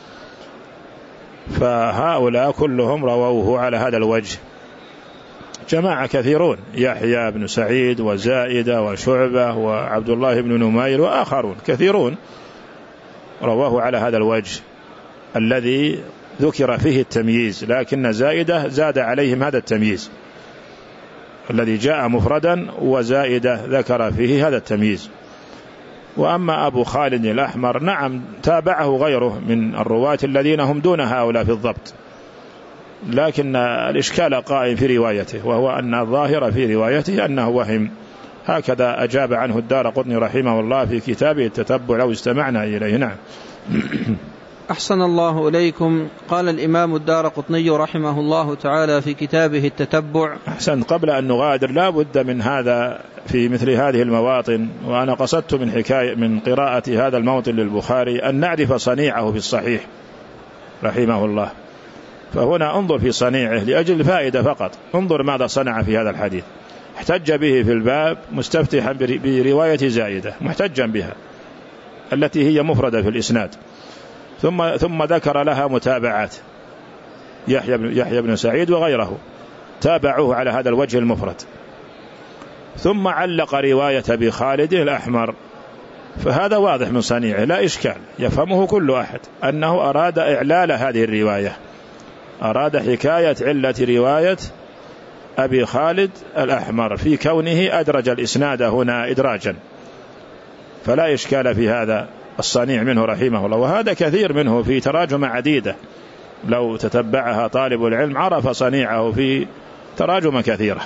S2: فهؤلاء كلهم رووه على هذا الوجه، جماعة كثيرون، يحيى بن سعيد وزائدة وشعبة وعبد الله بن نمير وآخرون كثيرون رواه على هذا الوجه الذي ذكر فيه التمييز، لكن زائدة زاد عليهم هذا التمييز الذي جاء مفردا، وزائدة ذكر فيه هذا التمييز. وأما أبو خالد الأحمر نعم تابعه غيره من الرواة الذين هم دون هؤلاء في الضبط، لكن الإشكال قائم في روايته، وهو أن الظاهر في روايته أنه وهم، هكذا أجاب عنه الدارقطني رحمه الله في كتابه التتبع لو استمعنا إليه. نعم.
S3: أحسن الله إليكم. قال الإمام الدارقطني رحمه الله تعالى في كتابه التتبع.
S2: أحسن، قبل أن نغادر لا بد من هذا في مثل هذه المواطن، وأنا قصدت من حكاية من قراءة هذا الموطن للبخاري أن نعرف صنيعه في الصحيح رحمه الله. فهنا انظر في صنيعه لأجل الفائدة فقط، انظر ماذا صنع في هذا الحديث. احتج به في الباب مستفتحا برواية زائدة محتجا بها التي هي مفردة في الإسناد، ثم ثم ذكر لها متابعات، يحيى بن يحيى بن سعيد وغيره تابعوه على هذا الوجه المفرد، ثم علق رواية أبي خالد الأحمر. فهذا واضح من صنيعه لا إشكال، يفهمه كل أحد أنه أراد إعلال هذه الرواية، أراد حكاية علة رواية أبي خالد الأحمر في كونه أدرج الإسناد هنا إدراجا، فلا إشكال في هذا الصنيع منه رحمه الله. وهذا كثير منه في تراجم عديدة، لو تتبعها طالب العلم عرف صنيعه في تراجم كثيرة.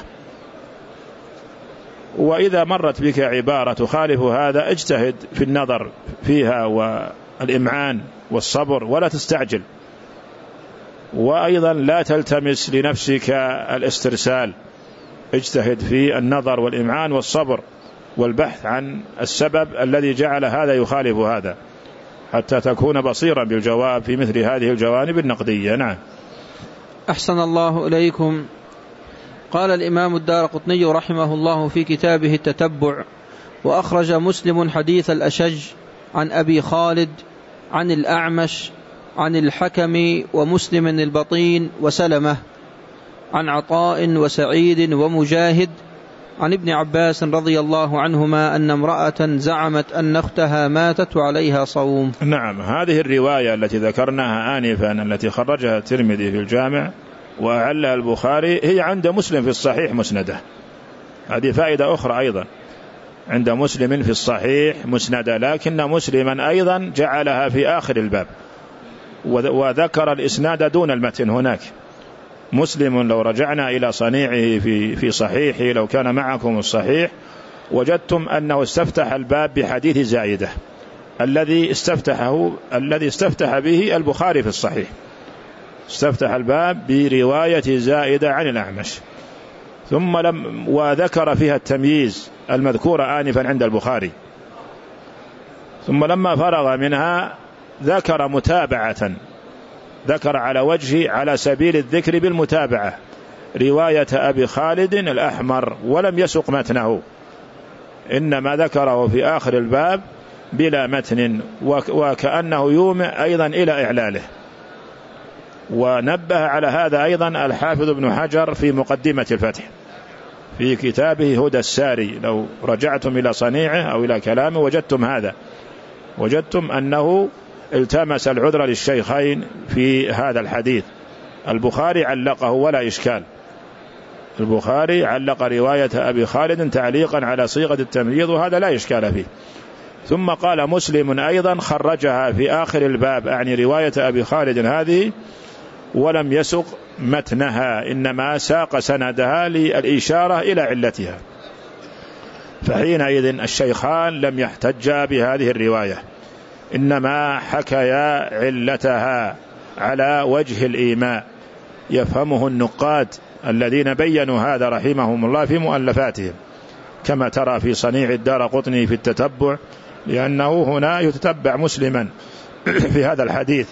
S2: وإذا مرت بك عبارة تخالف هذا اجتهد في النظر فيها والإمعان والصبر ولا تستعجل، وأيضا لا تلتمس لنفسك الاسترسال، اجتهد في النظر والإمعان والصبر والبحث عن السبب الذي جعل هذا يخالف هذا، حتى تكون بصيرا بالجواب في مثل هذه الجوانب النقدية. نعم.
S3: أحسن الله إليكم. قال الإمام الدارقطني رحمه الله في كتابه التتبع: وأخرج مسلم حديث الأشج عن أبي خالد عن الأعمش عن الحكم ومسلم البطين وسلمة عن عطاء وسعيد ومجاهد عن ابن عباس رضي الله عنهما أن امرأة زعمت أن أختها ماتت وعليها صوم.
S2: نعم، هذه الرواية التي ذكرناها آنفا التي خرجها الترمذي في الجامع وأعلها البخاري هي عند مسلم في الصحيح مسندة. هذه فائدة أخرى أيضا، عند مسلم في الصحيح مسندة، لكن مسلما أيضا جعلها في آخر الباب وذكر الإسناد دون المتن. هناك مسلم لو رجعنا إلى صنيعه في في صحيحه، لو كان معكم الصحيح وجدتم أنه استفتح الباب بحديث زائدة الذي استفتحه الذي استفتح به البخاري في الصحيح. استفتح الباب برواية زائدة عن الأعمش، ثم لم وذكر فيها التمييز المذكور آنفا عند البخاري، ثم لما فرغ منها ذكر متابعة، ذكر على وجه على سبيل الذكر بالمتابعة رواية أبي خالد الأحمر ولم يسق متنه، إنما ذكره في آخر الباب بلا متن، وكأنه يومئ أيضا إلى إعلاله. ونبه على هذا أيضا الحافظ ابن حجر في مقدمة الفتح في كتابه هدى الساري، لو رجعتم إلى صنيعه أو إلى كلامه وجدتم هذا، وجدتم أنه التمس العذر للشيخين في هذا الحديث. البخاري علقه ولا إشكال، البخاري علق رواية أبي خالد تعليقا على صيغة التمريض وهذا لا إشكال فيه. ثم قال مسلم أيضا خرجها في آخر الباب، يعني رواية أبي خالد هذه، ولم يسق متنها، إنما ساق سندها للإشارة إلى علتها، فحينئذ الشيخان لم يحتجا بهذه الرواية، إنما حكيا علتها على وجه الإيماء يفهمه النقاد الذين بينوا هذا رحمهم الله في مؤلفاتهم، كما ترى في صنيع الدارقطني في التتبع، لأنه هنا يتتبع مسلما في هذا الحديث،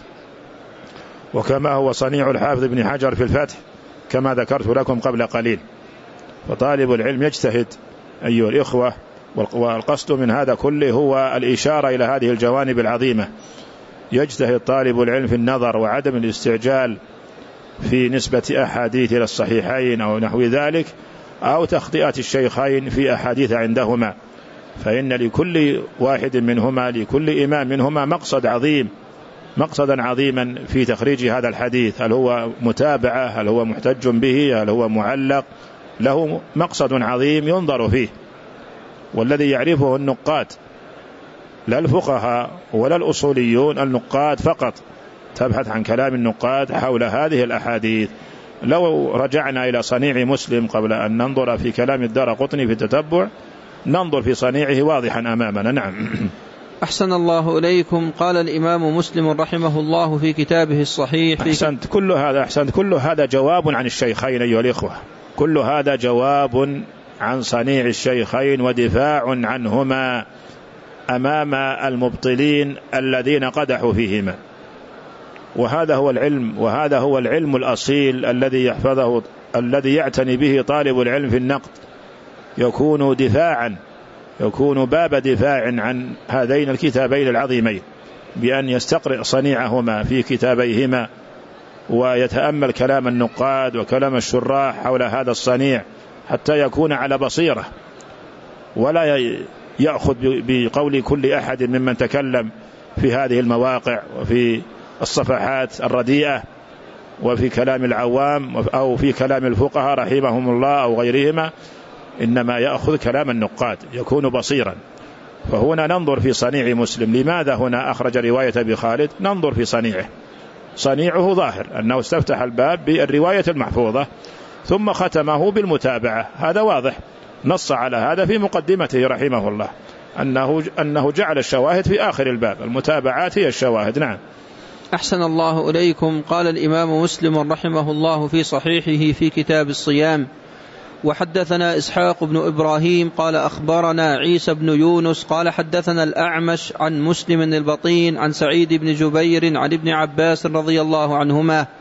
S2: وكما هو صنيع الحافظ ابن حجر في الفتح كما ذكرت لكم قبل قليل. فطالب العلم يجتهد أيها الإخوة، والقصد من هذا كله هو الإشارة إلى هذه الجوانب العظيمة. يجتهد طالب العلم في النظر وعدم الاستعجال في نسبة أحاديث إلى الصحيحين أو نحو ذلك، أو تخطئة الشيخين في أحاديث عندهما، فإن لكل واحد منهما لكل إمام منهما مقصد عظيم، مقصدا عظيما في تخريج هذا الحديث، هل هو متابعة، هل هو محتج به، هل هو معلق، له مقصد عظيم ينظر فيه، والذي يعرفه النقاد لا الفقهاء ولا الأصوليون، النقاد فقط، تبحث عن كلام النقاد حول هذه الأحاديث. لو رجعنا إلى صنيع مسلم قبل أن ننظر في كلام الدارقطني في التتبع ننظر في صنيعه واضحا أمامنا. نعم.
S3: أحسن الله إليكم. قال الإمام مسلم رحمه الله في كتابه الصحيح في
S2: أحسنت كل هذا أحسنت كل هذا جواب عن الشيخين أيها الإخوة، كل هذا جواب عن صنيع الشيخين ودفاع عنهما أمام المبطلين الذين قدحوا فيهما. وهذا هو العلم، وهذا هو العلم الأصيل الذي يحفظه الذي يعتني به طالب العلم في النقد، يكون دفاعا، يكون باب دفاع عن هذين الكتابين العظيمين، بأن يستقرئ صنيعهما في كتابيهما ويتأمل كلام النقاد وكلام الشراح حول هذا الصنيع حتى يكون على بصيرة، ولا يأخذ بقول كل أحد ممن تكلم في هذه المواقع وفي الصفحات الرديئة وفي كلام العوام أو في كلام الفقهاء رحمهم الله أو غيرهما، إنما يأخذ كلام النقاد، يكون بصيرا. فهنا ننظر في صنيع مسلم، لماذا هنا أخرج رواية أبي خالد؟ ننظر في صنيعه، صنيعه ظاهر أنه استفتح الباب بالرواية المحفوظة ثم ختمه بالمتابعة، هذا واضح، نص على هذا في مقدمته رحمه الله أنه, أنه جعل الشواهد في آخر الباب، المتابعات هي الشواهد. نعم.
S3: أحسن الله إليكم. قال الإمام مسلم رحمه الله في صحيحه في كتاب الصيام: وحدثنا إسحاق بن إبراهيم قال أخبرنا عيسى بن يونس قال حدثنا الأعمش عن مسلم البطين عن سعيد بن جبير عن ابن عباس رضي الله عنهما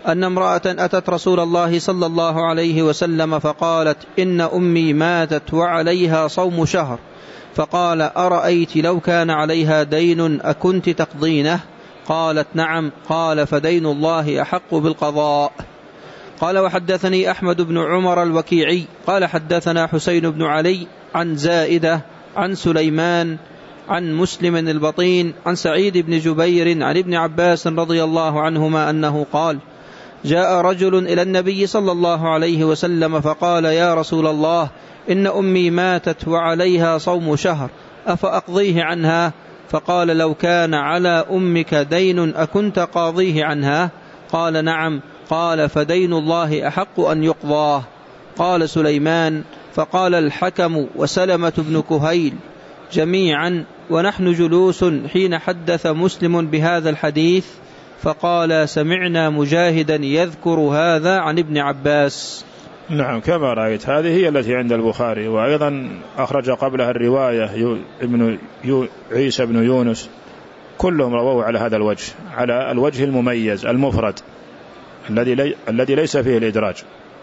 S3: أن امرأة أتت رسول الله صلى الله عليه وسلم فقالت إن أمي ماتت وعليها صوم شهر، فقال أرأيت لو كان عليها دين أكنت تقضينه؟ قالت نعم. قال فدين الله أحق بالقضاء. قال وحدثني أحمد بن عمر الوكيعي قال حدثنا حسين بن علي عن زائدة عن سليمان عن مسلم البطين عن سعيد بن جبير عن ابن عباس رضي الله عنهما أنه قال جاء رجل إلى النبي صلى الله عليه وسلم فقال يا رسول الله إن أمي ماتت وعليها صوم شهر أفأقضيه عنها؟ فقال لو كان على أمك دين أكنت قاضيه عنها؟ قال نعم. قال فدين الله أحق أن يقضاه. قال سليمان فقال الحكم وسلمة بن كهيل جميعا ونحن جلوس حين حدث مسلم بهذا الحديث، فقال سمعنا مجاهدا يذكر هذا عن ابن عباس.
S2: نعم كما رأيت هذه هي التي عند البخاري، وأيضا أخرج قبلها الرواية ابن عيسى بن يونس، كلهم رووا على هذا الوجه، على الوجه المميز المفرد الذي لي الذي ليس فيه الإدراج.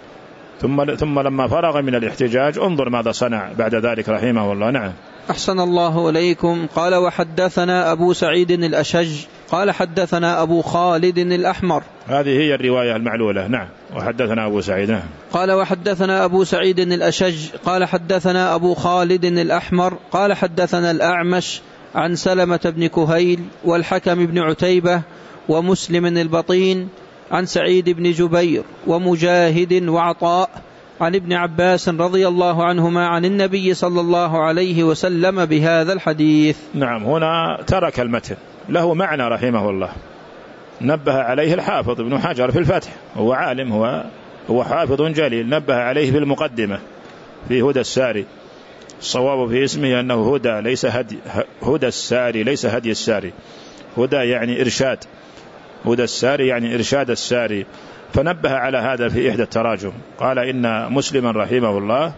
S2: ثم ثم لما فرغ من الاحتجاج انظر ماذا صنع بعد ذلك رحمه الله. نعم.
S3: أحسن الله إليكم. قال وحدثنا أبو سعيد الأشج قال حدثنا أبو خالد الأحمر.
S2: هذه هي الرواية المعلولة. نعم. وحدثنا أبو سعيد. نعم.
S3: قال وحدثنا أبو سعيد الأشج قال حدثنا أبو خالد الأحمر قال حدثنا الأعمش عن سلمة بن كهيل والحكم بن عتيبة ومسلم البطين عن سعيد بن جبير ومجاهد وعطاء عن ابن عباس رضي الله عنهما عن النبي صلى الله عليه وسلم بهذا الحديث.
S2: نعم. هنا ترك المتن، له معنى رحمه الله، نبه عليه الحافظ ابن حجر في الفتح، هو عالم، هو هو حافظ جليل، نبه عليه في المقدمة في هدى الساري. الصواب في اسمه أنه هدى ليس هدي، هدى الساري ليس هدي الساري. هدى يعني إرشاد، هدى الساري يعني إرشاد الساري. فنبه على هذا في إحدى التراجم، قال إن مسلما رحمه الله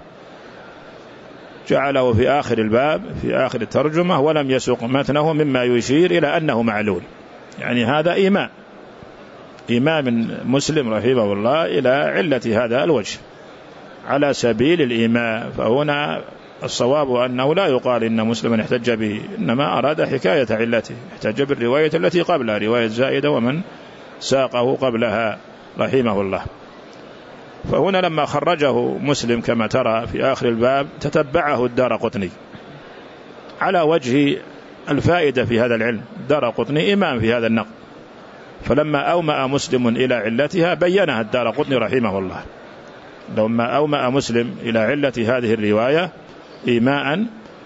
S2: جعله في آخر الباب في آخر الترجمة ولم يسق متنه مما يشير إلى أنه معلول، يعني هذا إيماء إيماء من مسلم رحمه الله إلى علة هذا الوجه على سبيل الإيماء. فهنا الصواب أنه لا يقال إن مسلما احتج به، إنما أراد حكاية علته، احتج بالرواية التي قبلها، رواية زائدة ومن ساقه قبلها رحمه الله. فهنا لما خرجه مسلم كما ترى في آخر الباب تتبعه الدارقطني على وجه الفائدة في هذا العلم. الدارقطني إمام في هذا النقد، فلما أومأ مسلم إلى علتها بينها الدارقطني رحمه الله. لما أومأ مسلم إلى علة هذه الرواية إيماء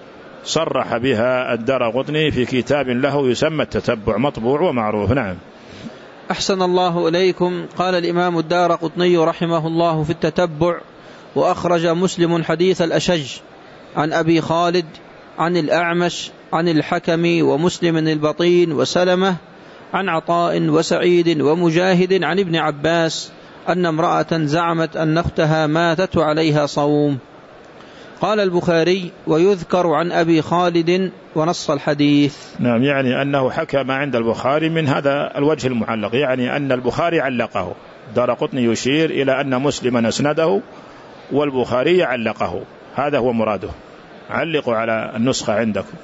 S2: صرح بها الدارقطني في كتاب له يسمى التتبع، مطبوع ومعروف. نعم.
S3: أحسن الله إليكم. قال الإمام الدارقطني رحمه الله في التتبع وأخرج مسلم حديث الأشج عن أبي خالد عن الأعمش عن الحكم ومسلم البطين وسلمة عن عطاء وسعيد ومجاهد عن ابن عباس أن امرأة زعمت أن أختها ماتت وعليها صوم. قال البخاري ويذكر عن أبي خالد ونص الحديث.
S2: نعم، يعني أنه حكم عند البخاري من هذا الوجه المعلق، يعني أن البخاري علقه. دارقطني يشير إلى أن مسلما أسنده والبخاري علقه، هذا هو مراده. علقوا على النسخة عندكم.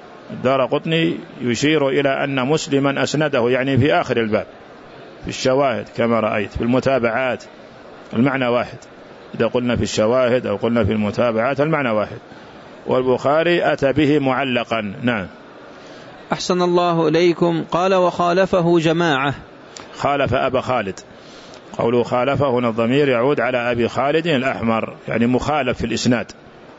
S2: دارقطني يشير إلى أن مسلما أسنده، يعني في آخر الباب في الشواهد كما رأيت، في المتابعات المعنى واحد. إذا قلنا في الشواهد أو قلنا في المتابعات المعنى واحد، والبخاري أتى به معلقا. نعم.
S3: أحسن الله إليكم. قال وخالفه جماعة.
S2: خالف أبا خالد، قوله خالفه هنا الضمير يعود على أبي خالد الأحمر، يعني مخالف في الإسناد،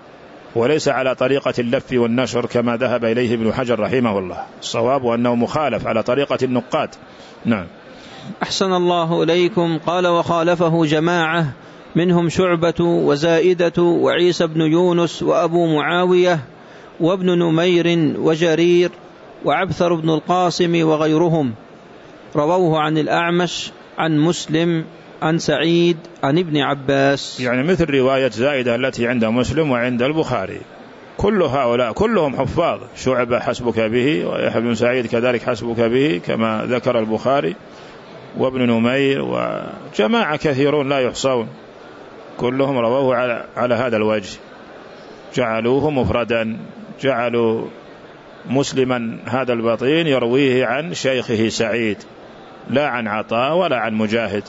S2: وليس على طريقة اللف والنشر كما ذهب إليه ابن حجر رحمه الله. الصواب أنه مخالف على طريقة النقاد. نعم.
S3: أحسن الله إليكم. قال وخالفه جماعة منهم شعبة وزائدة وعيسى بن يونس وأبو معاوية وابن نمير وجرير وعبثر بن القاسم وغيرهم، رووه عن الأعمش عن مسلم عن سعيد عن ابن عباس.
S2: يعني مثل رواية زائدة التي عند مسلم وعند البخاري. كل هؤلاء كلهم حفاظ. شعبة حسبك به، ويحيى بن سعيد كذلك حسبك به كما ذكر البخاري، وابن نمير وجماعة كثيرون لا يحصون، كلهم رووه على, على هذا الوجه، جعلوه مفردا، جعلوا مسلما هذا البطين يرويه عن شيخه سعيد لا عن عطاء ولا عن مجاهد،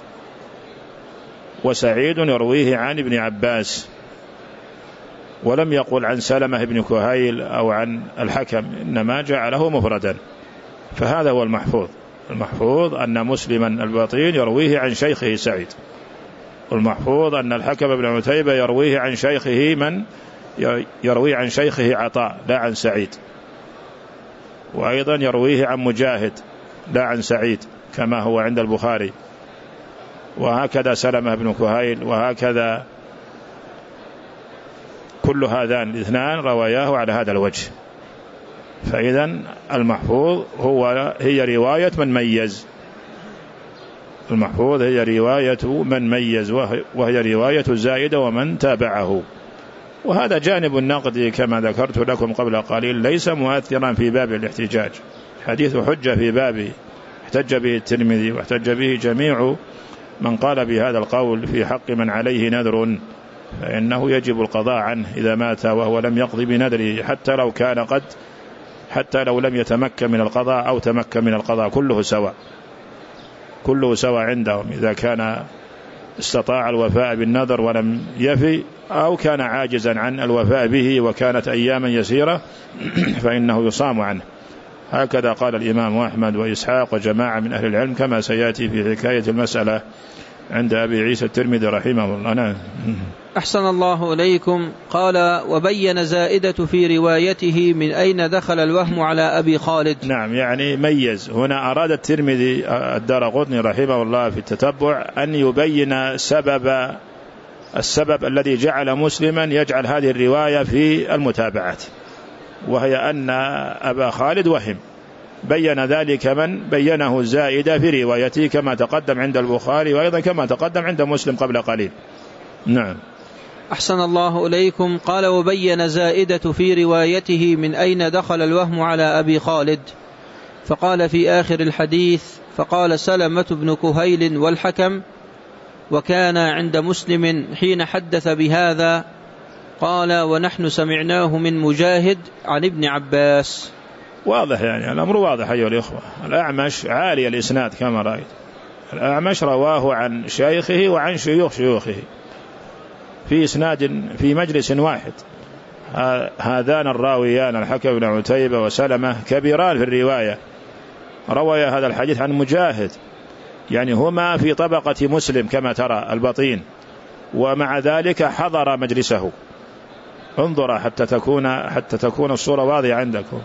S2: وسعيد يرويه عن ابن عباس، ولم يقل عن سلمة بن كهيل أو عن الحكم، إنما جعله مفردا. فهذا هو المحفوظ. المحفوظ أن مسلما البطين يرويه عن شيخه سعيد، والمحفوظ أن الحكم بن عتيبة يرويه عن شيخه من يرويه عن شيخه عطاء لا عن سعيد، وأيضا يرويه عن مجاهد لا عن سعيد كما هو عند البخاري، وهكذا سلمة بن كهيل، وهكذا كل هذان الاثنان رواياه على هذا الوجه. فإذا المحفوظ هو هي رواية من ميز، المحفوظ هي رواية من ميز، وهي رواية زائدة ومن تابعه. وهذا جانب النقد كما ذكرت لكم قبل قليل ليس مؤثرا في باب الاحتجاج، حديث حجة في بابه، احتج به الترمذي واحتج به جميع من قال بهذا القول في حق من عليه نذر، فإنه يجب القضاء عنه إذا مات وهو لم يقضي بنذره، حتى لو كان قد حتى لو لم يتمكن من القضاء أو تمكن من القضاء، كله سواء، كله سواء عندهم، إذا كان استطاع الوفاء بالنذر ولم يفي، أو كان عاجزا عن الوفاء به وكانت أياما يسيرة فإنه يصام عنه. هكذا قال الإمام أحمد وإسحاق وجماعة من أهل العلم، كما سيأتي في حكاية المسألة عند أبي عيسى الترمذي رحمه الله. نعم.
S3: أحسن الله إليكم. قال: وبين زائدة في روايته من أين دخل الوهم على أبي خالد.
S2: نعم، يعني ميز. هنا أراد الترمذي الدارقطني رحمه الله في التتبع أن يبين سبب السبب الذي جعل مسلما يجعل هذه الرواية في المتابعات، وهي أن أبا خالد وهم، بين ذلك من بينه الزائدة في روايته كما تقدم عند البخاري، وأيضا كما تقدم عند مسلم قبل قليل. نعم.
S3: أحسن الله إليكم. قال: وبين زائدة في روايته من أين دخل الوهم على أبي خالد، فقال في آخر الحديث: فقال سلمة بن كهيل والحكم، وكان عند مسلم حين حدث بهذا، قال: ونحن سمعناه من مجاهد عن ابن عباس.
S2: واضح، يعني الأمر واضح أيها الإخوة. الأعمش عالي الإسناد كما رأيت، الأعمش رواه عن شيخه وعن شيوخ شيوخه في إسناد في مجلس واحد. هذان الراويان الحكم بن عتيبة وسلمة كبيران في الرواية، روي هذا الحديث عن مجاهد، يعني هما في طبقة مسلم كما ترى البطين، ومع ذلك حضر مجلسه. انظر حتى تكون حتى تكون الصورة واضحة عندكم.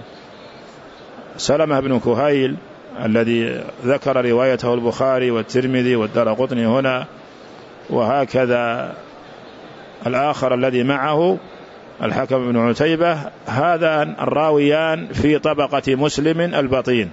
S2: سلمة بن كهيل الذي ذكر روايته البخاري والترمذي والدارقطني هنا، وهكذا الآخر الذي معه الحكم بن عتيبة، هذا الراويان في طبقة مسلم البطين،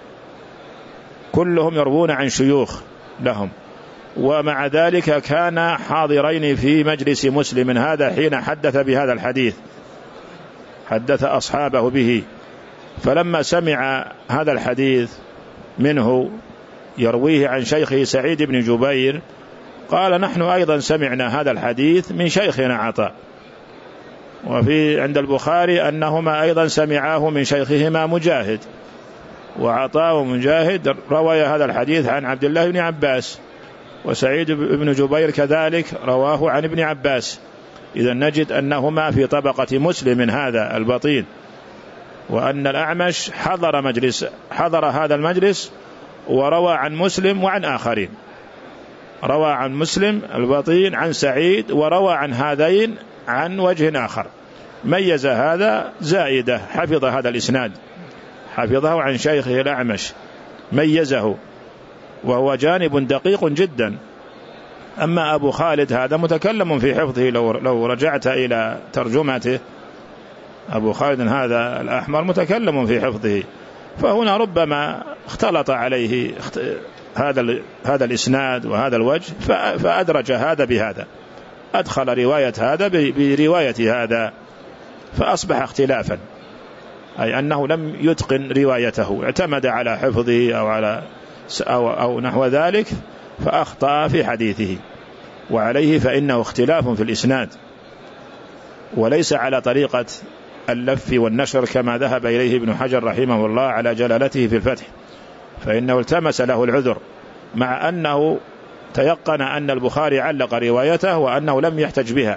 S2: كلهم يروون عن شيوخ لهم، ومع ذلك كان حاضرين في مجلس مسلم هذا حين حدث بهذا الحديث، حدث أصحابه به. فلما سمع هذا الحديث منه يرويه عن شيخه سعيد بن جبير، قال: نحن أيضا سمعنا هذا الحديث من شيخنا عطاء. وفي عند البخاري أنهما أيضا سمعاه من شيخهما مجاهد، وعطاء ومجاهد روى هذا الحديث عن عبد الله بن عباس، وسعيد بن جبير كذلك رواه عن ابن عباس. إذا نجد أنهما في طبقة مسلم هذا البطين، وأن الأعمش حضر مجلس حضر هذا المجلس وروى عن مسلم وعن آخرين، روى عن مسلم البطين عن سعيد، وروى عن هذين عن وجه آخر. ميز هذا زائدة، حفظ هذا الإسناد، حفظه عن شيخه الأعمش، ميزه، وهو جانب دقيق جدا. أما أبو خالد هذا متكلم في حفظه، لو, لو رجعت إلى ترجمته، أبو خالد هذا الأحمر متكلم في حفظه، فهنا ربما اختلط عليه هذا هذا الإسناد وهذا الوجه، فأدرج هذا بهذا، أدخل رواية هذا برواية هذا، فأصبح اختلافا، أي أنه لم يتقن روايته، اعتمد على حفظه أو على أو, أو نحو ذلك فأخطأ في حديثه، وعليه فإنه اختلاف في الإسناد وليس على طريقة اللف والنشر كما ذهب إليه ابن حجر رحمه الله على جلالته في الفتح، فإنه التمس له العذر مع أنه تيقن أن البخاري علق روايته وأنه لم يحتج بها،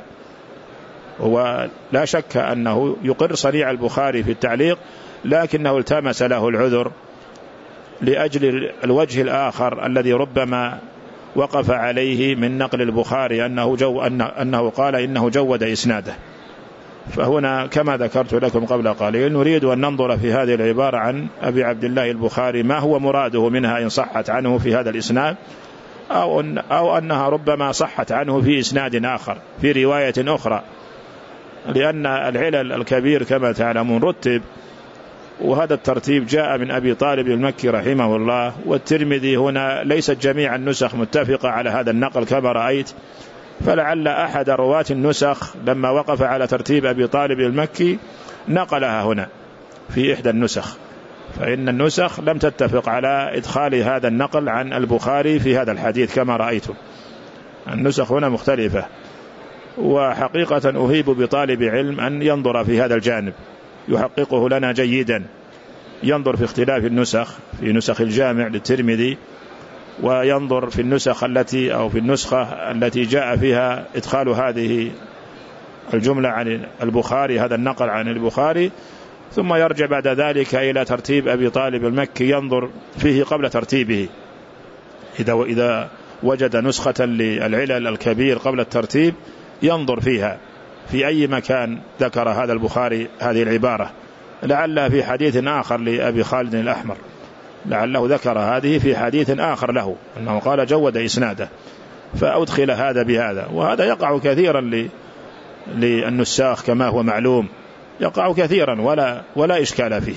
S2: ولا شك أنه يقر صنيع البخاري في التعليق، لكنه التمس له العذر لأجل الوجه الآخر الذي ربما وقف عليه من نقل البخاري أنه, جو أنه قال إنه جود إسناده. فهنا كما ذكرت لكم قبل قليل نريد أن ننظر في هذه العبارة عن أبي عبد الله البخاري ما هو مراده منها إن صحت عنه في هذا الإسناد، أو, أن أو أنها ربما صحت عنه في إسناد آخر في رواية أخرى، لأن العلل الكبير كما تعلمون رتب، وهذا الترتيب جاء من أبي طالب المكي رحمه الله، والترمذي هنا ليست جميع النسخ متفقة على هذا النقل كما رأيت، فلعل أحد رواة النسخ لما وقف على ترتيب أبي طالب المكي نقلها هنا في إحدى النسخ، فإن النسخ لم تتفق على إدخال هذا النقل عن البخاري في هذا الحديث كما رأيتم، النسخ هنا مختلفة. وحقيقة أهيب بطالب علم أن ينظر في هذا الجانب يحققه لنا جيدا، ينظر في اختلاف النسخ في نسخ الجامع للترمذي، وينظر في النسخ التي أو في النسخة التي جاء فيها إدخال هذه الجملة عن البخاري، هذا النقل عن البخاري، ثم يرجع بعد ذلك إلى ترتيب أبي طالب المكي ينظر فيه قبل ترتيبه، إذا إذا وجد نسخة للعلل الكبير قبل الترتيب ينظر فيها في أي مكان ذكر هذا البخاري هذه العبارة، لعل في حديث آخر لأبي خالد الأحمر لعله ذكر هذه في حديث آخر له أنه قال جود إسناده، فأدخل هذا بهذا. وهذا يقع كثيرا للنساخ كما هو معلوم، يقع كثيرا ولا, ولا إشكال فيه.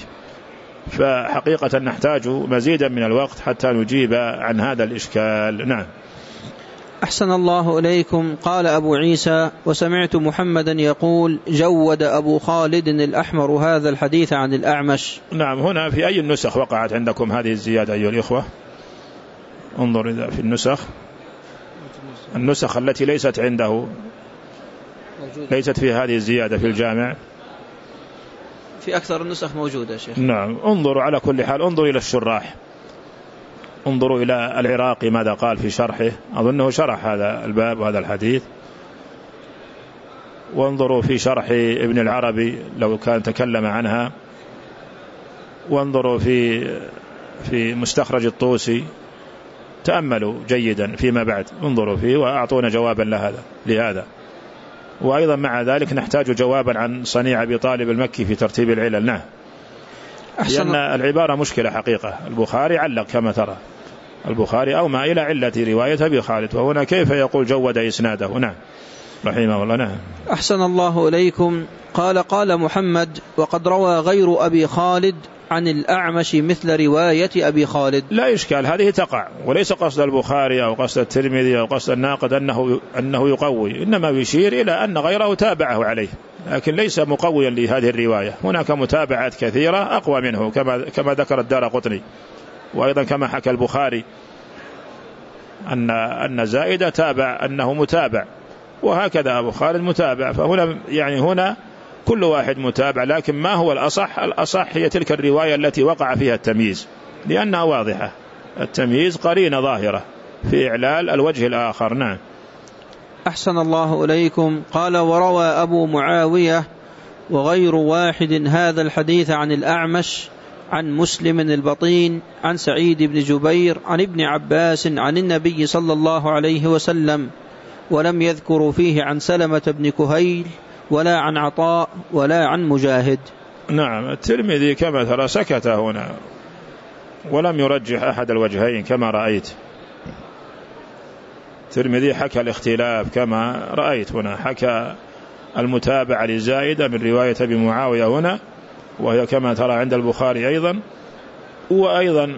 S2: فحقيقة نحتاج مزيدا من الوقت حتى نجيب عن هذا الإشكال. نعم.
S3: أحسن الله إليكم. قال أبو عيسى: وسمعت محمدا يقول جود أبو خالد الأحمر هذا الحديث عن الأعمش.
S2: نعم. هنا في أي النسخ وقعت عندكم هذه الزيادة أيها الإخوة؟ انظر إذا في النسخ النسخ التي ليست عنده ليست في هذه الزيادة في الجامع،
S3: في أكثر النسخ موجودة شيخ.
S2: نعم. انظروا على كل حال، انظروا إلى الشراح، انظروا إلى العراقي ماذا قال في شرحه، أظنه شرح هذا الباب وهذا الحديث، وانظروا في شرح ابن العربي لو كان تكلم عنها، وانظروا في في مستخرج الطوسي، تأملوا جيدا فيما بعد، انظروا فيه وأعطونا جوابا لهذا لهذا. وأيضا مع ذلك نحتاج جوابا عن صنيع أبي طالب المكي في ترتيب العلل. نعم. لأن العبارة مشكلة حقيقة، البخاري علق كما ترى، البخاري أو ما إلى علة رواية أبي خالد، وهنا كيف يقول جود إسناده؟ نعم رحمه الله. نعم.
S3: أحسن الله إليكم. قال قال محمد: وقد روى غير أبي خالد عن الأعمش مثل رواية أبي خالد.
S2: لا إشكال، هذه تقع، وليس قصد البخاري أو قصد الترمذي أو قصد الناقد أنه, أنه يقوي، إنما يشير إلى أن غيره تابعه عليه، لكن ليس مقويا لهذه الرواية. هناك متابعات كثيرة أقوى منه كما, كما ذكر الدارقطني، وأيضا كما حكى البخاري أن, أن زائدة تابع أنه متابع، وهكذا أبو خالد متابع. فهنا يعني هنا كل واحد متابع، لكن ما هو الأصح؟ الأصح هي تلك الرواية التي وقع فيها التمييز، لأنها واضحة، التمييز قرينة ظاهرة في إعلال الوجه الآخر. نعم.
S3: أحسن الله إليكم. قال: وروى أبو معاوية وغير واحد هذا الحديث عن الأعمش عن مسلم البطين عن سعيد بن جبير عن ابن عباس عن النبي صلى الله عليه وسلم، ولم يذكروا فيه عن سلمة بن كهيل ولا عن عطاء ولا عن مجاهد.
S2: نعم. الترمذي كما ترى سكت هنا ولم يرجح أحد الوجهين كما رأيت. الترمذي حكى الاختلاف كما رأيت هنا، حكى المتابعة لزائدة من رواية أبي معاوية هنا، وهي كما ترى عند البخاري أيضا، وأيضا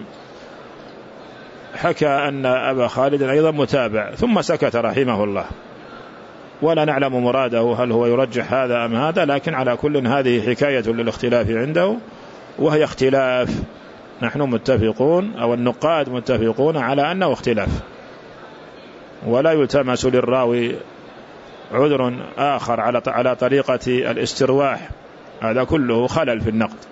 S2: حكى أن أبا خالد أيضا متابع، ثم سكت رحمه الله، ولا نعلم مراده هل هو يرجح هذا أم هذا، لكن على كل هذه حكاية للاختلاف عنده، وهي اختلاف نحن متفقون أو النقاد متفقون على أنه اختلاف، ولا يلتمس للراوي عذر آخر على على طريقة الاسترواح. هذا كله خلل في النقد،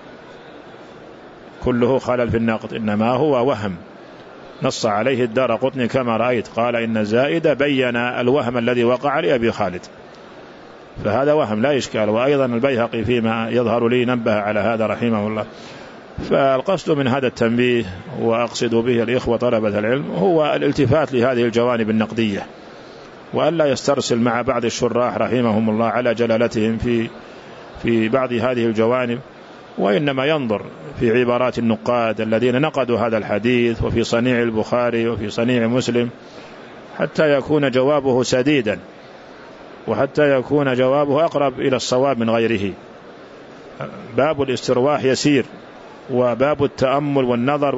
S2: كله خلل في النقد، إنما هو وهم نص عليه الدارقطني كما رأيت، قال إن زائد بين الوهم الذي وقع لأبي خالد، فهذا وهم لا إشكال. وأيضا البيهقي فيما يظهر لي نبه على هذا رحمه الله. فالقصد من هذا التنبيه، وأقصد به الإخوة طلبة العلم، هو الالتفات لهذه الجوانب النقدية، وألا يسترسل مع بعض الشراح رحمهم الله على جلالتهم في في بعض هذه الجوانب، وإنما ينظر في عبارات النقاد الذين نقدوا هذا الحديث، وفي صنيع البخاري وفي صنيع مسلم، حتى يكون جوابه سديدا، وحتى يكون جوابه أقرب إلى الصواب من غيره. باب الاسترواح يسير، وباب التأمل والنظر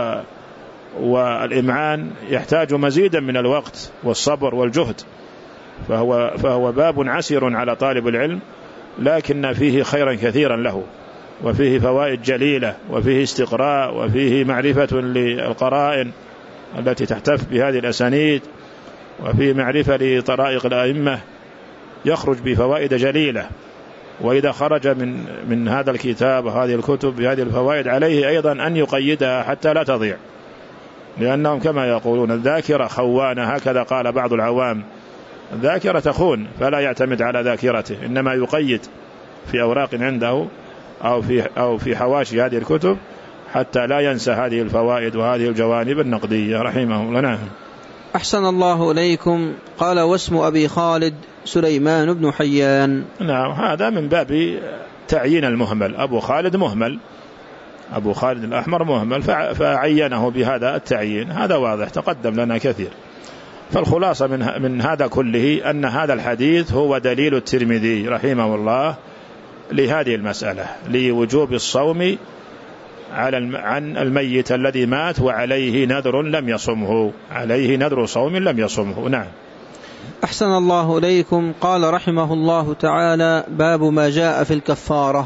S2: والإمعان يحتاج مزيدا من الوقت والصبر والجهد، فهو, فهو باب عسير على طالب العلم، لكن فيه خيرا كثيرا له، وفيه فوائد جليلة، وفيه استقراء، وفيه معرفة للقرائن التي تحتف بهذه الأسانيد، وفيه معرفة لطرائق الأئمة، يخرج بفوائد جليلة. وإذا خرج من من هذا الكتاب وهذه الكتب بهذه الفوائد، عليه أيضا أن يقيدها حتى لا تضيع، لأنهم كما يقولون الذاكرة خوانة، هكذا قال بعض العوام، الذاكرة تخون، فلا يعتمد على ذاكرته، إنما يقيد في أوراق عنده أو في أو في حواشي هذه الكتب حتى لا ينسى هذه الفوائد وهذه الجوانب النقدية رحمه الله. نعم.
S3: أحسن الله إليكم. قال: واسم أبي خالد سليمان بن حيان.
S2: نعم، هذا من باب تعيين المهمل، أبو خالد مهمل، أبو خالد الأحمر مهمل، فعينه بهذا التعيين، هذا واضح تقدم لنا كثير. فالخلاصة من من هذا كله أن هذا الحديث هو دليل الترمذي رحمه الله لهذه المسألة، لوجوب الصوم على عن الميت الذي مات وعليه نذر لم يصمه، عليه نذر صوم لم يصمه. نعم.
S3: أحسن الله إليكم. قال رحمه الله تعالى: باب ما جاء في الكفارة.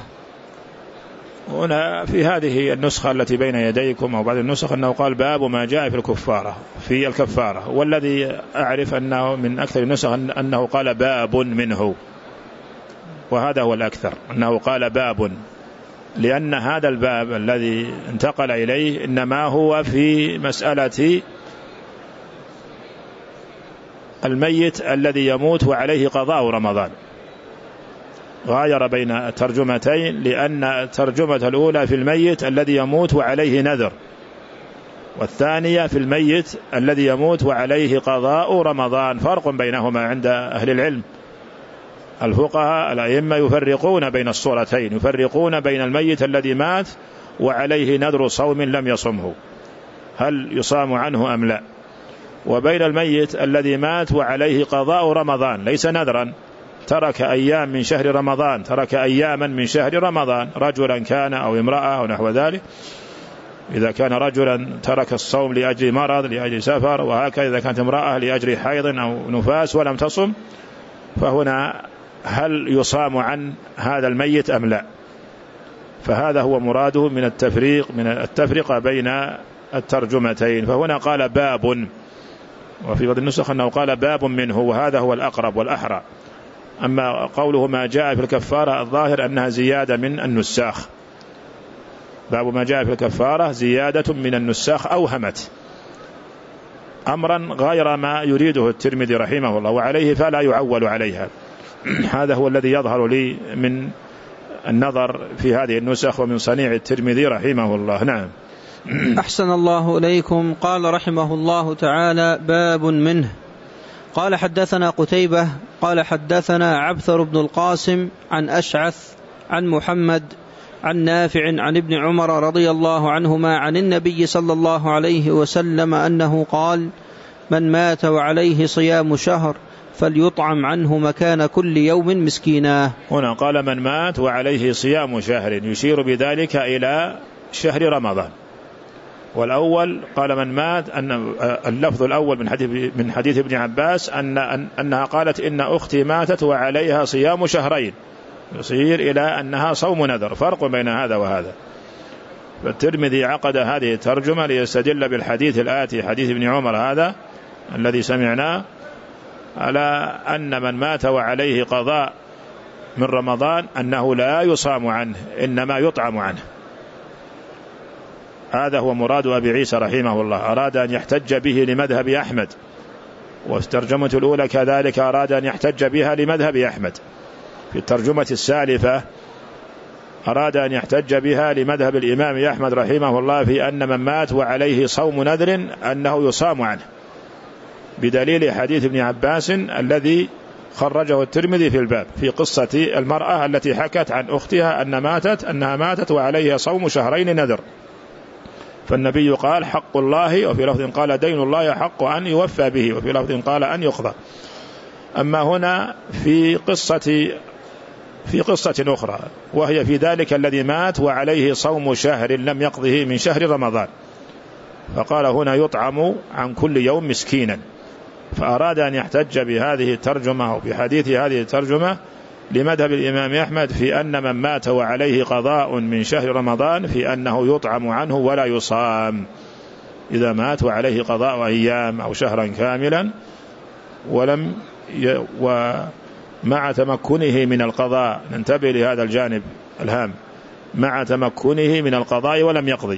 S2: هنا في هذه النسخة التي بين يديكم أو بعض النسخ أنه قال باب ما جاء في الكفارة، في الكفارة، والذي أعرف أنه من أكثر النسخ أنه قال باب منه، وهذا هو الأكثر أنه قال باب، لأن هذا الباب الذي انتقل إليه إنما هو في مسألة الميت الذي يموت وعليه قضاء رمضان. غاير بين الترجمتين، لأن الترجمة الأولى في الميت الذي يموت وعليه نذر، والثانية في الميت الذي يموت وعليه قضاء رمضان، فرق بينهما عند أهل العلم. الفقهاء الأئمة يفرقون بين الصورتين، يفرقون بين الميت الذي مات وعليه نذر صوم لم يصمه، هل يصام عنه أم لا، وبين الميت الذي مات وعليه قضاء رمضان ليس نذرا، ترك أيام من شهر رمضان، ترك أياما من شهر رمضان، رجلا كان أو امرأة أو نحو ذلك. إذا كان رجلا ترك الصوم لأجل مرض لأجل سفر، وهكذا إذا كانت امرأة لأجل حيض أو نفاس ولم تصم، فهنا هل يصام عن هذا الميت أم لا؟ فهذا هو مراده من التفريق من التفرقة بين الترجمتين. فهنا قال باب، وفي بعض النسخ أنه قال باب منه، وهذا هو الأقرب والأحرى. أما قوله ما جاء في الكفارة الظاهر أنها زيادة من النساخ، باب ما جاء في الكفارة زيادة من النساخ أوهمت أمرا غير ما يريده الترمذي رحمه الله، وعليه فلا يعول عليها. هذا هو الذي يظهر لي من النظر في هذه النسخ ومن صنيع الترمذي رحمه الله. نعم.
S3: أحسن الله إليكم. قال رحمه الله تعالى: باب منه. قال حدثنا قتيبة قال حدثنا عبثر بن القاسم عن أشعث عن محمد عن نافع عن ابن عمر رضي الله عنهما عن النبي صلى الله عليه وسلم أنه قال: من مات وعليه صيام شهر فليطعم عنه مكان كل يوم مسكينا.
S2: هنا قال من مات وعليه صيام شهر، يشير بذلك إلى شهر رمضان. والأول قال من مات، أن اللفظ الأول من حديث من حديث ابن عباس أن أنها قالت إن أختي ماتت وعليها صيام شهرين، يصير إلى أنها صوم نذر، فرق بين هذا وهذا. فالترمذي عقد هذه الترجمة ليستدل بالحديث الآتي، حديث ابن عمر هذا الذي سمعناه، على أن من مات وعليه قضاء من رمضان أنه لا يصام عنه إنما يطعم عنه. هذا هو مراد أبي عيسى رحمه الله، أراد أن يحتج به لمذهب أحمد، والترجمة الأولى كذلك أراد أن يحتج بها لمذهب أحمد. في الترجمة السالفة أراد أن يحتج بها لمذهب الإمام أحمد رحمه الله في أن من مات وعليه صوم نذر أنه يصام عنه، بدليل حديث ابن عباس الذي خرجه الترمذي في الباب في قصة المرأة التي حكت عن أختها أن ماتت أنها ماتت وعليها صوم شهرين نذر، فالنبي قال حق الله، وفي لفظ قال دين الله حق أن يوفى به، وفي لفظ قال أن يقضى. أما هنا في قصة في قصة أخرى، وهي في ذلك الذي مات وعليه صوم شهر لم يقضه من شهر رمضان، فقال هنا يطعم عن كل يوم مسكينا، فأراد أن يحتج بهذه الترجمة وبحديث هذه الترجمة لمذهب الإمام أحمد في أن من مات وعليه قضاء من شهر رمضان في أنه يطعم عنه ولا يصام، إذا مات وعليه قضاء أيام أو شهرا كاملا ولم ي... ومع تمكنه من القضاء، ننتبه لهذا الجانب الهام، مع تمكنه من القضاء ولم يقضي،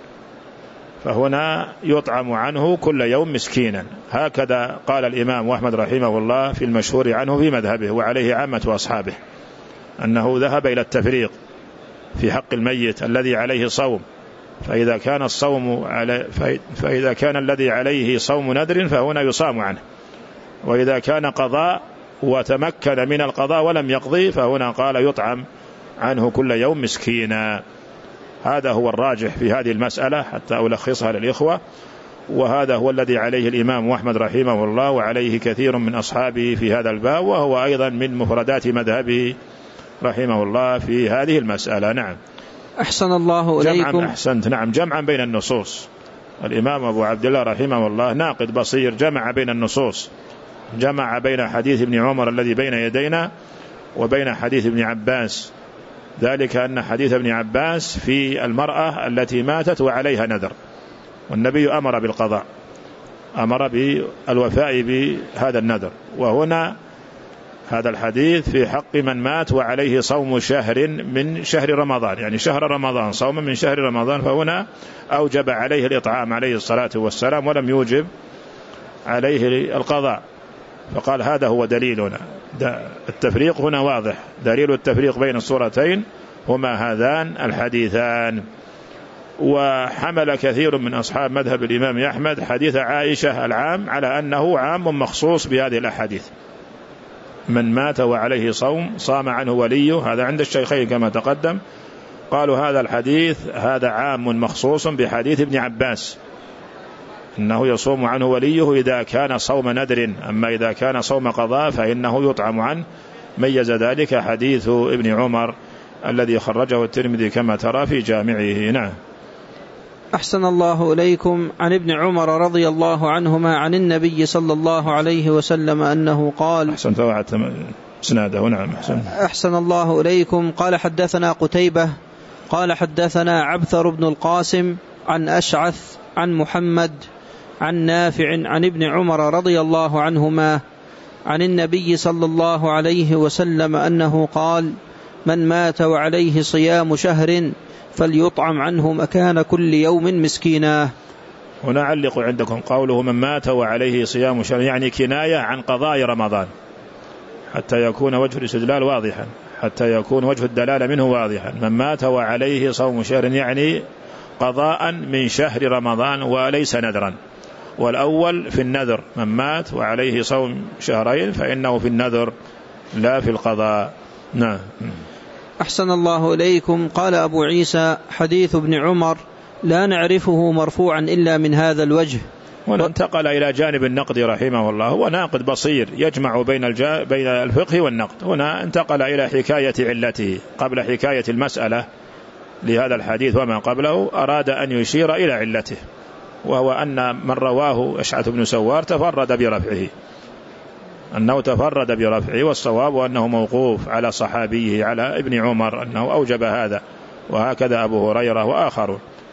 S2: فهنا يطعم عنه كل يوم مسكينا. هكذا قال الإمام أحمد رحمه الله في المشهور عنه في مذهبه وعليه عامة أصحابه، أنه ذهب إلى التفريق في حق الميت الذي عليه صوم، فإذا كان الصوم على فإذا كان الذي عليه صوم نذر فهنا يصام عنه، وإذا كان قضاء وتمكن من القضاء ولم يقضي فهنا قال يطعم عنه كل يوم مسكينا. هذا هو الراجح في هذه المسألة حتى ألخصها للإخوة، وهذا هو الذي عليه الإمام أحمد رحمه الله وعليه كثير من أصحابه في هذا الباب، وهو أيضا من مفردات مذهبه رحمه الله في هذه المسألة. نعم.
S3: أحسن الله إليكم.
S2: جمعا أحسنت. نعم، جمعا بين النصوص. الإمام أبو عبد الله رحمه الله ناقد بصير، جمع بين النصوص، جمع بين حديث ابن عمر الذي بين يدينا وبين حديث ابن عباس، ذلك أن حديث ابن عباس في المرأة التي ماتت وعليها نذر، والنبي أمر بالقضاء، أمر بالوفاء بهذا النذر، وهنا هذا الحديث في حق من مات وعليه صوم شهر من شهر رمضان، يعني شهر رمضان، صوم من شهر رمضان، فهنا أوجب عليه الإطعام عليه الصلاة والسلام ولم يوجب عليه القضاء، فقال هذا هو دليلنا. التفريق هنا واضح، دليل التفريق بين الصورتين هما هذان الحديثان. وحمل كثير من أصحاب مذهب الإمام أحمد حديث عائشة العام على أنه عام مخصوص بهذه الأحاديث، من مات وعليه صوم صام عنه وليه، هذا عند الشيخين كما تقدم، قالوا هذا الحديث هذا عام مخصوص بحديث ابن عباس أنه يصوم عنه وليه إذا كان صوم نذر، أما إذا كان صوم قضاء فإنه يطعم عنه. ميز ذلك حديث ابن عمر الذي خرجه الترمذي كما ترى في جامعه. نعم.
S3: أحسن الله إليكم. عن ابن عمر رضي الله عنهما عن النبي صلى الله عليه وسلم أنه قال.
S2: أحسن توعد سناده. نعم. أحسن.
S3: أحسن الله إليكم. قال حدثنا قتيبة قال حدثنا عبثر بن القاسم عن أشعث عن محمد عن نافع عن ابن عمر رضي الله عنهما عن النبي صلى الله عليه وسلم أنه قال من مات وعليه صيام شهر فليطعم عنه مكان كل يوم مسكينا.
S2: هنا علق عندكم قوله من مات وعليه صيام شهر، يعني كناية عن قضاء رمضان حتى يكون وجه الاستدلال واضحا، حتى يكون وجه الدلالة منه واضحا. من مات وعليه صوم شهر يعني قضاء من شهر رمضان وليس نذرا، والأول في النذر، من مات وعليه صوم شهرين فإنه في النذر لا في القضاء. نعم.
S3: أحسن الله إليكم. قال أبو عيسى حديث ابن عمر لا نعرفه مرفوعا إلا من هذا الوجه.
S2: هنا انتقل إلى جانب النقد رحمه الله، هو ناقد بصير يجمع بين الجا... بين الفقه والنقد. هنا انتقل إلى حكاية علته قبل حكاية المسألة لهذا الحديث وما قبله، أراد أن يشير إلى علته، وهو أن من رواه أشعث بن سوار تفرد برفعه، أنه تفرد برفعه، والصواب أنه موقوف على صحابيه على ابن عمر أنه أوجب هذا، وهكذا أبو هريرة وآخرون.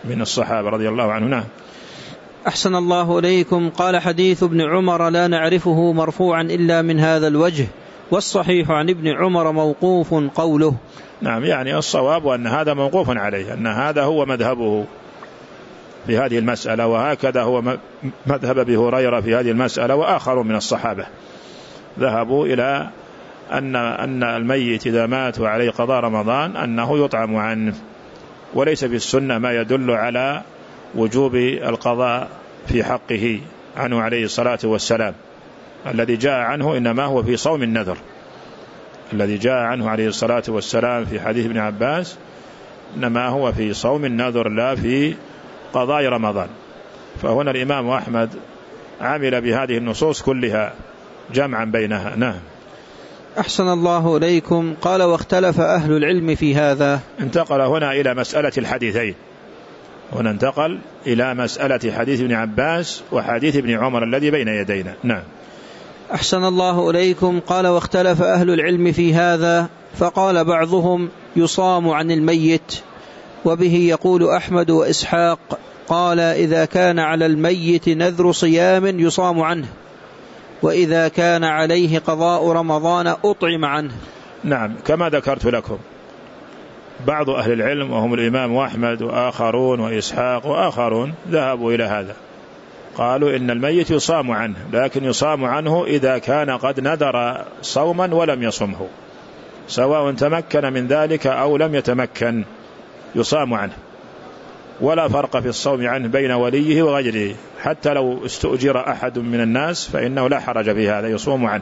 S2: من الصحابة رضي الله عنهم.
S3: أحسن الله إليكم. قال حديث ابن عمر لا نعرفه مرفوعا إلا من هذا الوجه، والصحيح عن ابن عمر موقوف قوله.
S2: نعم، يعني الصواب أن هذا موقوف عليه، أن هذا هو مذهبه في هذه المسألة، وهكذا هو مذهب أبي هريرة في هذه المسألة وآخر من الصحابة ذهبوا إلى أن أن الميت إذا مات وعليه قضاء رمضان أنه يطعم عنه، وليس في السنة ما يدل على وجوب القضاء في حقه عنه عليه الصلاة والسلام. الذي جاء عنه إنما هو في صوم النذر، الذي جاء عنه عليه الصلاة والسلام في حديث ابن عباس إنما هو في صوم النذر لا في قضاء رمضان. فهنا الإمام أحمد عمل بهذه النصوص كلها جمعا بينها. نعم.
S3: أحسن الله إليكم. قال واختلف أهل العلم في هذا.
S2: انتقل هنا إلى مسألة الحديثين، هنا انتقل إلى مسألة حديث ابن عباس وحديث ابن عمر الذي بين يدينا. نعم.
S3: أحسن الله إليكم. قال واختلف أهل العلم في هذا، فقال بعضهم يصام عن الميت، وبه يقول أحمد وإسحاق. قال إذا كان على الميت نذر صيام يصام عنه، وإذا كان عليه قضاء رمضان أطعم عنه.
S2: نعم، كما ذكرت لكم بعض أهل العلم وهم الإمام أحمد وآخرون وإسحاق وآخرون ذهبوا إلى هذا، قالوا إن الميت يصام عنه، لكن يصام عنه إذا كان قد نذر صوما ولم يصمه، سواء تمكن من ذلك أو لم يتمكن يصام عنه، ولا فرق في الصوم عنه بين وليه وغيره، حتى لو استؤجر أحد من الناس فإنه لا حرج في هذا، يصوم عنه.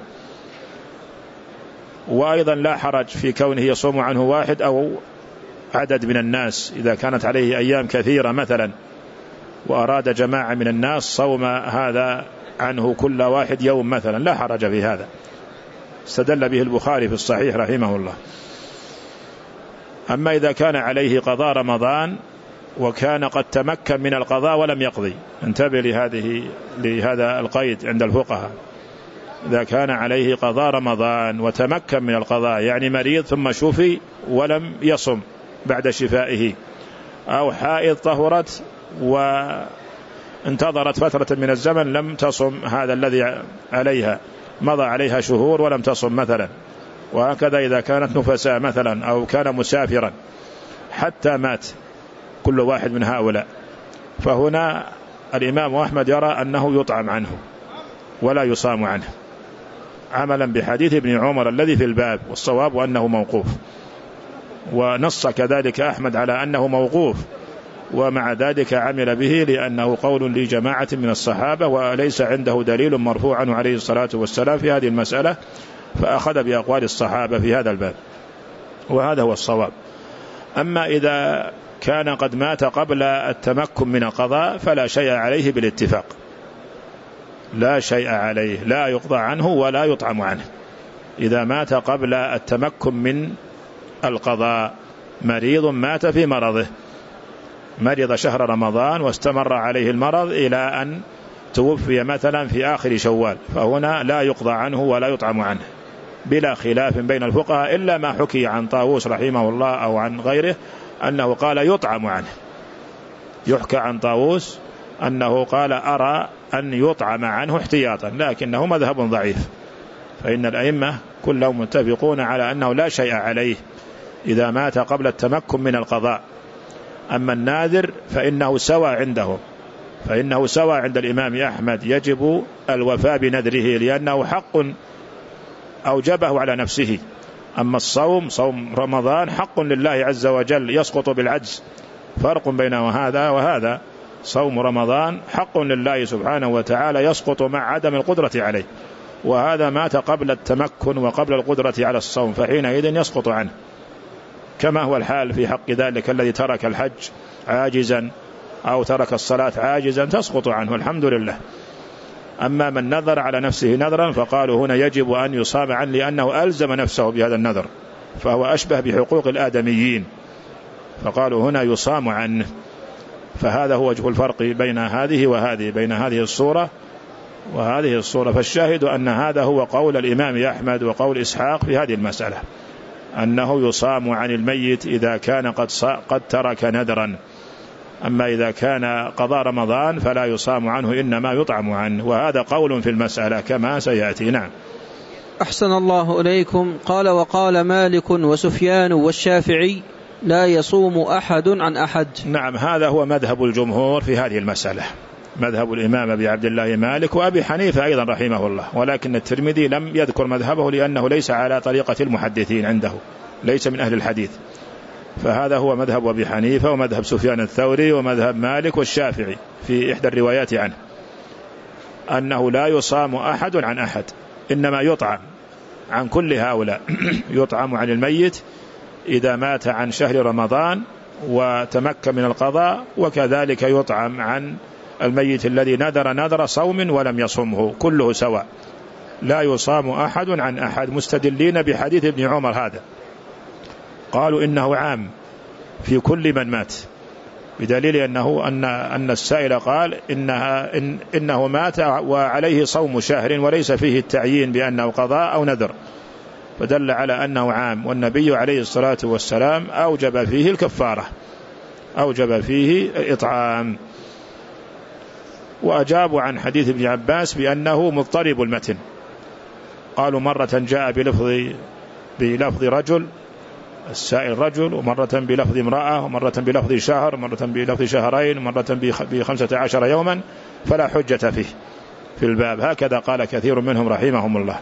S2: وأيضا لا حرج في كونه يصوم عنه واحد أو عدد من الناس، إذا كانت عليه أيام كثيرة مثلا وأراد جماعة من الناس صوم هذا عنه كل واحد يوم مثلا، لا حرج في هذا، استدل به البخاري في الصحيح رحمه الله. أما إذا كان عليه قضاء رمضان وكان قد تمكن من القضاء ولم يقضي، انتبه لهذه لهذا القيد عند الفقهاء، إذا كان عليه قضاء رمضان وتمكن من القضاء، يعني مريض ثم شفي ولم يصم بعد شفائه، أو حائض طهرت وانتظرت فترة من الزمن لم تصم هذا الذي عليها، مضى عليها شهور ولم تصم مثلا، وهكذا إذا كانت نفساء مثلا أو كان مسافرا حتى مات كل واحد من هؤلاء، فهنا الإمام أحمد يرى أنه يطعم عنه ولا يصام عنه، عملا بحديث ابن عمر الذي في الباب، والصواب أنه موقوف، ونص كذلك أحمد على أنه موقوف، ومع ذلك عمل به لأنه قول لجماعة من الصحابة، وليس عنده دليل مرفوع عنه عليه الصلاة والسلام في هذه المسألة، فأخذ بأقوال الصحابة في هذا الباب، وهذا هو الصواب. أما إذا كان قد مات قبل التمكن من القضاء فلا شيء عليه بالاتفاق، لا شيء عليه، لا يقضى عنه ولا يطعم عنه إذا مات قبل التمكن من القضاء. مريض مات في مرضه، مرض شهر رمضان واستمر عليه المرض إلى أن توفي مثلا في آخر شوال، فهنا لا يقضى عنه ولا يطعم عنه بلا خلاف بين الفقهاء، إلا ما حكي عن طاووس رحمه الله أو عن غيره أنه قال يطعم عنه، يحكى عن طاووس أنه قال أرى أن يطعم عنه احتياطا، لكنه مذهب ضعيف، فإن الأئمة كلهم متفقون على أنه لا شيء عليه إذا مات قبل التمكن من القضاء. أما الناذر فإنه سوى عنده، فإنه سوى عند الإمام أحمد، يجب الوفاء بنذره لأنه حق أوجبه على نفسه. أما الصوم، صوم رمضان حق لله عز وجل يسقط بالعجز، فرق بين هذا وهذا، صوم رمضان حق لله سبحانه وتعالى يسقط مع عدم القدرة عليه، وهذا مات قبل التمكن وقبل القدرة على الصوم، فحينئذ يسقط عنه، كما هو الحال في حق ذلك الذي ترك الحج عاجزا أو ترك الصلاة عاجزا تسقط عنه الحمد لله. أما من نذر على نفسه نذرا فقالوا هنا يجب أن يصام عنه لأنه ألزم نفسه بهذا النذر، فهو أشبه بحقوق الآدميين، فقالوا هنا يصام عنه. فهذا هو وجه الفرق بين هذه وهذه، بين هذه الصورة وهذه الصورة. فالشاهد أن هذا هو قول الإمام أحمد وقول إسحاق في هذه المسألة، أنه يصام عن الميت إذا كان قد قد ترك نذرا، أما إذا كان قضاء رمضان فلا يصام عنه إنما يطعم عنه، وهذا قول في المسألة كما سيأتي. نعم.
S3: أحسن الله إليكم. قال وقال مالك وسفيان والشافعي لا يصوم أحد عن أحد.
S2: نعم، هذا هو مذهب الجمهور في هذه المسألة، مذهب الإمام أبي عبد الله مالك وأبي حنيفة أيضا رحمه الله، ولكن الترمذي لم يذكر مذهبه لأنه ليس على طريقة المحدثين عنده، ليس من أهل الحديث. فهذا هو مذهب أبي حنيفة ومذهب سفيان الثوري ومذهب مالك والشافعي في إحدى الروايات عنه، أنه لا يصام أحد عن أحد، إنما يطعم عن كل هؤلاء. يطعم عن الميت إذا مات عن شهر رمضان وتمكن من القضاء، وكذلك يطعم عن الميت الذي نذر نذر صوم ولم يصمه، كله سواء، لا يصام أحد عن أحد، مستدلين بحديث ابن عمر هذا، قالوا إنه عام في كل من مات، بدليل أنه أن أن السائل قال إنها إن إنه مات وعليه صوم شهر وليس فيه التعيين بأنه قضاء أو نذر، فدل على أنه عام، والنبي عليه الصلاة والسلام أوجب فيه الكفارة، أوجب فيه الإطعام. وأجابوا عن حديث ابن عباس بأنه مضطرب المتن، قالوا مرة جاء بلفظ بلفظ رجل السائل رجل، ومرة بلفظ امرأة، ومرة بلفظ شهر، ومرة بلفظ شهرين، ومرة بخمسة عشر يوما، فلا حجة فيه في الباب. هكذا قال كثير منهم رحمهم الله.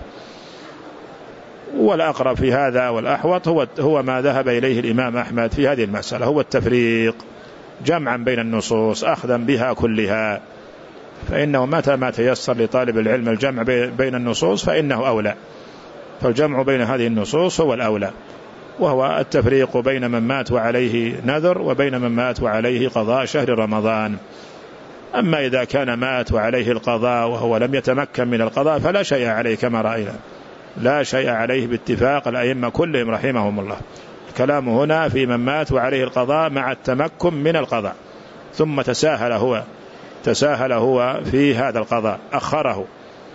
S2: والأقرب في هذا والأحوط هو هو ما ذهب إليه الإمام أحمد في هذه المسألة، هو التفريق جمعا بين النصوص أخذا بها كلها، فإنه متى ما تيسر لطالب العلم الجمع بين النصوص فإنه أولى، فالجمع بين هذه النصوص هو الأولى، وهو التفريق بين من مات وعليه نذر وبين من مات وعليه قضاء شهر رمضان. أما إذا كان مات وعليه القضاء وهو لم يتمكن من القضاء فلا شيء عليه كما رأينا، لا شيء عليه باتفاق الأئمة كلهم رحمهم الله. الكلام هنا في من مات وعليه القضاء مع التمكن من القضاء، ثم تساهل هو تساهل هو في هذا القضاء، أخره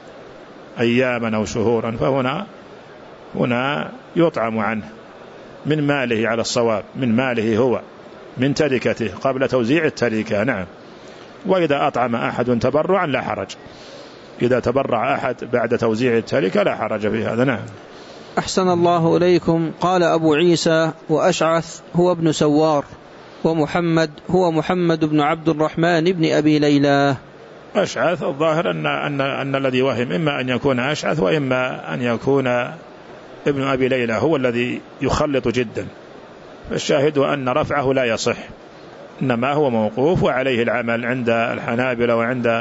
S2: أياما أو شهورا، فهنا هنا يطعم عنه من ماله على الصواب، من ماله هو، من تركته قبل توزيع التركة. نعم. وإذا أطعم أحد تبرعا لا حرج، إذا تبرع أحد بعد توزيع التركة لا حرج في هذا. نعم.
S3: أحسن الله إليكم. قال أبو عيسى وأشعث هو ابن سوار، ومحمد هو محمد بن عبد الرحمن بن أبي ليلى.
S2: أشعث الظاهر أن, أن, أن الذي وهم إما أن يكون أشعث وإما أن يكون ابن أبي ليلى هو الذي يخلط جدا، فالشاهد أن رفعه لا يصح، إنما هو موقوف وعليه العمل عند الحنابلة وعند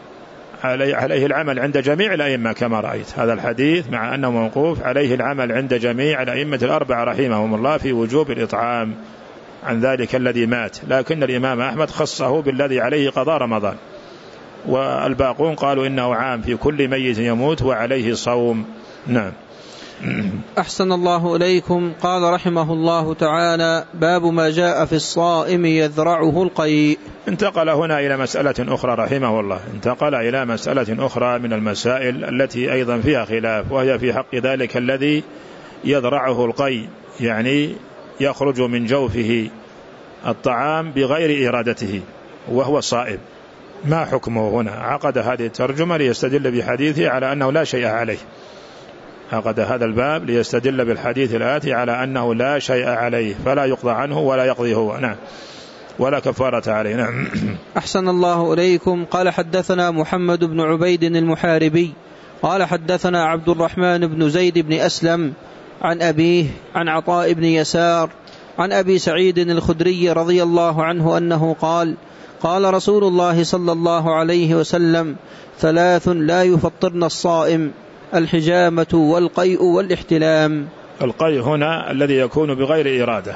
S2: عليه العمل عند جميع الأئمة كما رأيت. هذا الحديث مع أنه موقوف عليه العمل عند جميع الأئمة الأربعة رحمهم الله في وجوب الإطعام عن ذلك الذي مات، لكن الإمام أحمد خصه بالذي عليه قضاء رمضان، والباقون قالوا إنه عام في كل ميت يموت وعليه صوم. نعم.
S3: أحسن الله إليكم. قال رحمه الله تعالى باب ما جاء في الصائم يذرعه القيء.
S2: انتقل هنا إلى مسألة أخرى رحمه الله، انتقل إلى مسألة أخرى من المسائل التي أيضا فيها خلاف، وهي في حق ذلك الذي يذرعه القيء، يعني يخرج من جوفه الطعام بغير إرادته وهو صائم، ما حكمه هنا؟ عقد هذه الترجمة ليستدل بحديثه على أنه لا شيء عليه، عقد هذا الباب ليستدل بالحديث الآتي على أنه لا شيء عليه، فلا يقضى عنه ولا يقضي هو. نعم. ولا كفارة عليه. نعم.
S3: أحسن الله إليكم. قال حدثنا محمد بن عبيد المحاربي قال حدثنا عبد الرحمن بن زيد بن أسلم عن أبيه عن عطاء بن يسار عن أبي سعيد الخدري رضي الله عنه أنه قال قال رسول الله صلى الله عليه وسلم ثلاث لا يفطرن الصائم: الحجامة والقيء والاحتلام.
S2: القيء هنا الذي يكون بغير إرادة،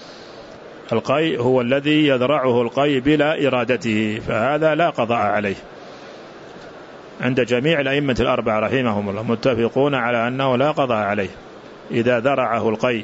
S2: القيء هو الذي يذرعه القيء بلا إرادته، فهذا لا قضاء عليه عند جميع الأئمة الأربعة رحمهم الله، متفقون على أنه لا قضاء عليه إذا ذرعه القيء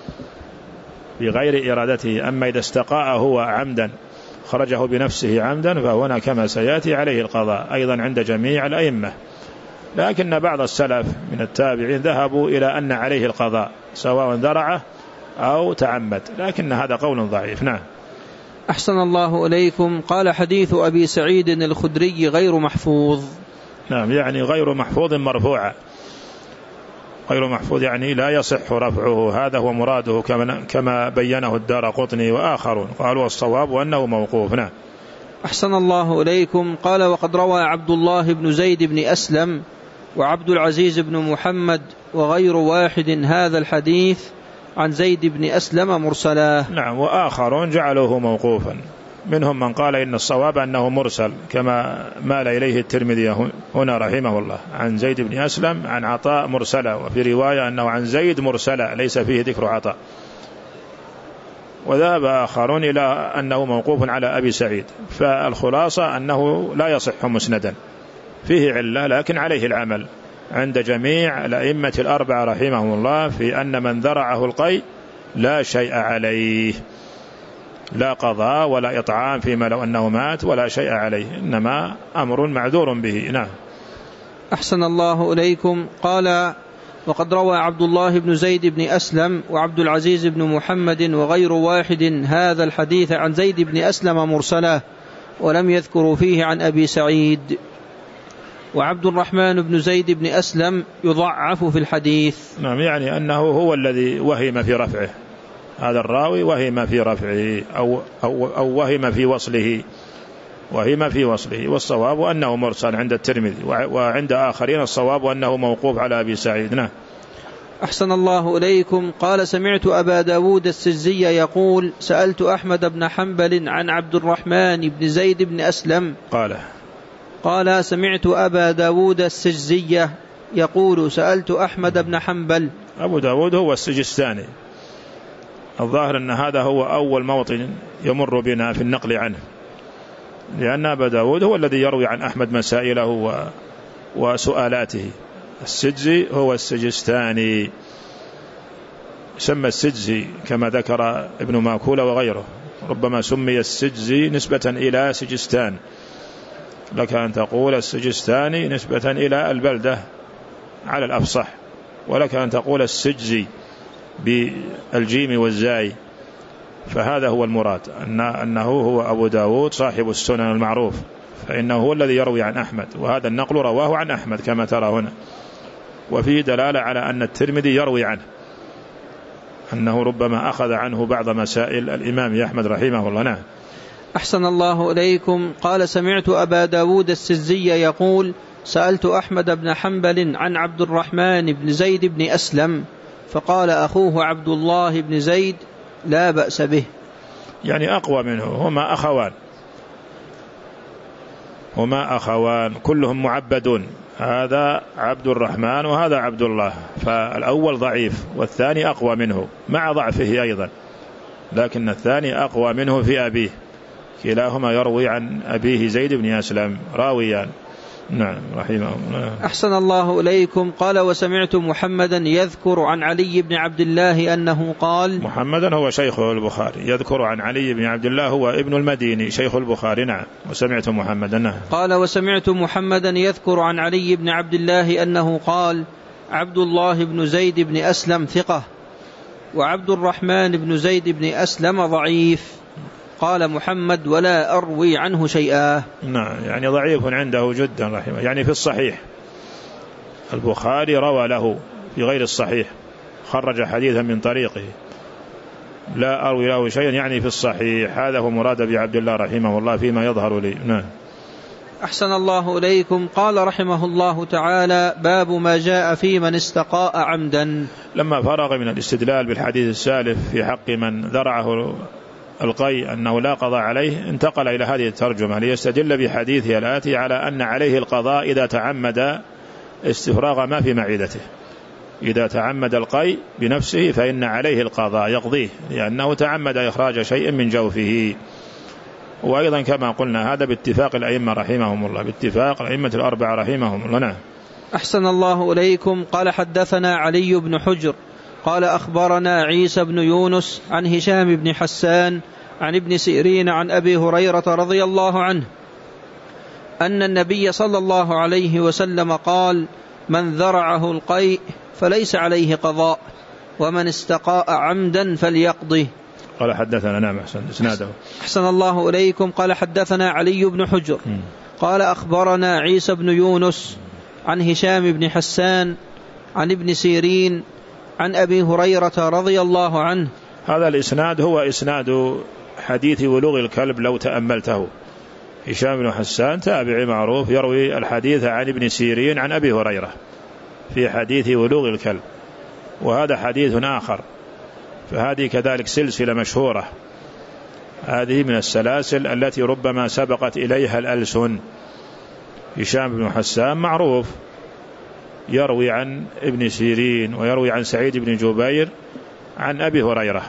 S2: بغير إرادته. أما إذا استقاء هو عمدا خرجه بنفسه عمدا فهنا كما سيأتي عليه القضاء أيضا عند جميع الأئمة، لكن بعض السلف من التابعين ذهبوا إلى أن عليه القضاء سواء ذرعه أو تعمد، لكن هذا قول ضعيف. نعم.
S3: أحسن الله إليكم. قال حديث أبي سعيد الخدري غير محفوظ.
S2: نعم يعني غير محفوظ مرفوعا، غير محفوظ يعني لا يصح رفعه، هذا هو مراده كما بينه الدارقطني وآخرون، قالوا الصواب وأنه موقوف. نعم.
S3: أحسن الله إليكم. قال وقد روى عبد الله بن زيد بن أسلم وعبد العزيز بن محمد وغير واحد هذا الحديث عن زيد بن أسلم مرسلا.
S2: نعم وآخرون جعلوه موقوفا، منهم من قال إن الصواب أنه مرسل كما مال إليه الترمذي هنا رحمه الله، عن زيد بن أسلم عن عطاء مرسلا، وفي رواية أنه عن زيد مرسلا ليس فيه ذكر عطاء. وذهب آخرون إلى أنه موقوف على أبي سعيد، فالخلاصة أنه لا يصح مسندا، فيه علة لكن عليه العمل عند جميع الأئمة الأربعة رحمهم الله في أن من ذرعه القيء لا شيء عليه، لا قضاء ولا إطعام فيما لو أنه مات ولا شيء عليه، إنما أمر معذور به. نعم.
S3: أحسن الله إليكم. قال وقد روى عبد الله بن زيد بن أسلم وعبد العزيز بن محمد وغير واحد هذا الحديث عن زيد بن أسلم مرسلا، ولم يذكروا فيه عن أبي سعيد. وعبد الرحمن بن زيد بن أسلم يضعف في الحديث.
S2: نعم يعني أنه هو الذي وهم في رفعه، هذا الراوي وهم في رفعه أو, أو, أو وهم في وصله، وهم في وصله، والصواب أنه مرسل عند الترمذي، وعند آخرين الصواب أنه موقوف على أبي سعيد. نعم.
S3: أحسن الله إليكم. قال سمعت أبا داود السجزي يقول سألت أحمد بن حنبل عن عبد الرحمن بن زيد بن أسلم.
S2: قال
S3: قال سمعت أبا داود السجزي يقول سألت أحمد بن حنبل.
S2: أبو داود هو السجستاني، الظاهر أن هذا هو أول موطن يمر بنا في النقل عنه، لأن أبا داود هو الذي يروي عن أحمد مسائله وسؤالاته. السجزي هو السجستاني، سمى السجزي كما ذكر ابن ماكول وغيره، ربما سمي السجزي نسبة إلى سجستان، لك أن تقول السجستاني نسبة إلى البلدة على الأفصح، ولك أن تقول السجزي بالجيم والزاي، فهذا هو المراد، أن أنه هو أبو داود صاحب السنن المعروف، فإنه هو الذي يروي عن أحمد، وهذا النقل رواه عن أحمد كما ترى هنا، وفيه دلالة على أن الترمذي يروي عنه، أنه ربما أخذ عنه بعض مسائل الإمام أحمد رحمه الله. نعم.
S3: أحسن الله إليكم. قال سمعت أبا داود السجزي يقول سألت أحمد بن حنبل عن عبد الرحمن بن زيد بن أسلم، فقال أخوه عبد الله بن زيد لا بأس به،
S2: يعني أقوى منه، هما أخوان، هما أخوان كلهم معبدون، هذا عبد الرحمن وهذا عبد الله، فالأول ضعيف والثاني أقوى منه مع ضعفه أيضا، لكن الثاني أقوى منه في أبيه، كلاهما يروي عن أبيه زيد بن أسلم راويان. نعم رحمه الله.
S3: أحسن الله إليكم. قال وسمعت محمدا يذكر عن علي بن عبد الله أنه قال.
S2: محمدا هو شيخ البخاري، يذكر عن علي بن عبد الله هو ابن المديني شيخ البخاري. نعم. وسمعت محمدا. نعم.
S3: قال وسمعت محمدا يذكر عن علي بن عبد الله أنه قال عبد الله بن زيد بن أسلم ثقة، وعبد الرحمن بن زيد بن أسلم ضعيف. قال محمد ولا أروي عنه شيئا.
S2: نعم يعني ضعيف عنده جدا رحمه، يعني في الصحيح البخاري روى له في غير الصحيح، خرج حديثا من طريقه، لا أروي له شيئا يعني في الصحيح، هذا هو مراد بعبد الله رحمه الله فيما يظهر لي. نعم.
S3: أحسن الله إليكم. قال رحمه الله تعالى باب ما جاء في من استقاء عمدا.
S2: لما فرغ من الاستدلال بالحديث السالف في حق من ذرعه القي أنه لا قضاء عليه، انتقل إلى هذه الترجمة ليستدل بحديثه الآتي على أن عليه القضاء إذا تعمد استفراغ ما في معدته، إذا تعمد القي بنفسه فإن عليه القضاء يقضيه، لأنه تعمد إخراج شيء من جوفه. وأيضا كما قلنا هذا باتفاق الأئمة رحمهم الله، باتفاق الأئمة الأربعة رحمهم الله. نعم.
S3: أحسن الله إليكم. قال حدثنا علي بن حجر قال أخبرنا عيسى بن يونس عن هشام بن حسان عن ابن سيرين عن أبي هريرة رضي الله عنه أن النبي صلى الله عليه وسلم قال من ذرعه القيء فليس عليه قضاء، ومن استقاء عمدا فليقضه.
S2: قال حدثنا نعم أحسن إسناده.
S3: أحسن الله إليكم. قال حدثنا علي بن حجر قال أخبرنا عيسى بن يونس عن هشام بن حسان عن ابن سيرين عن أبي هريرة رضي الله عنه.
S2: هذا الإسناد هو إسناد حديث ولوغ الكلب لو تأملته. هشام بن حسان تابعي معروف يروي الحديث عن ابن سيرين عن أبي هريرة في حديث ولوغ الكلب، وهذا حديث آخر، فهذه كذلك سلسلة مشهورة، هذه من السلاسل التي ربما سبقت إليها الألسن. هشام بن حسان معروف يروي عن ابن سيرين ويروي عن سعيد بن جبير عن أبي هريرة،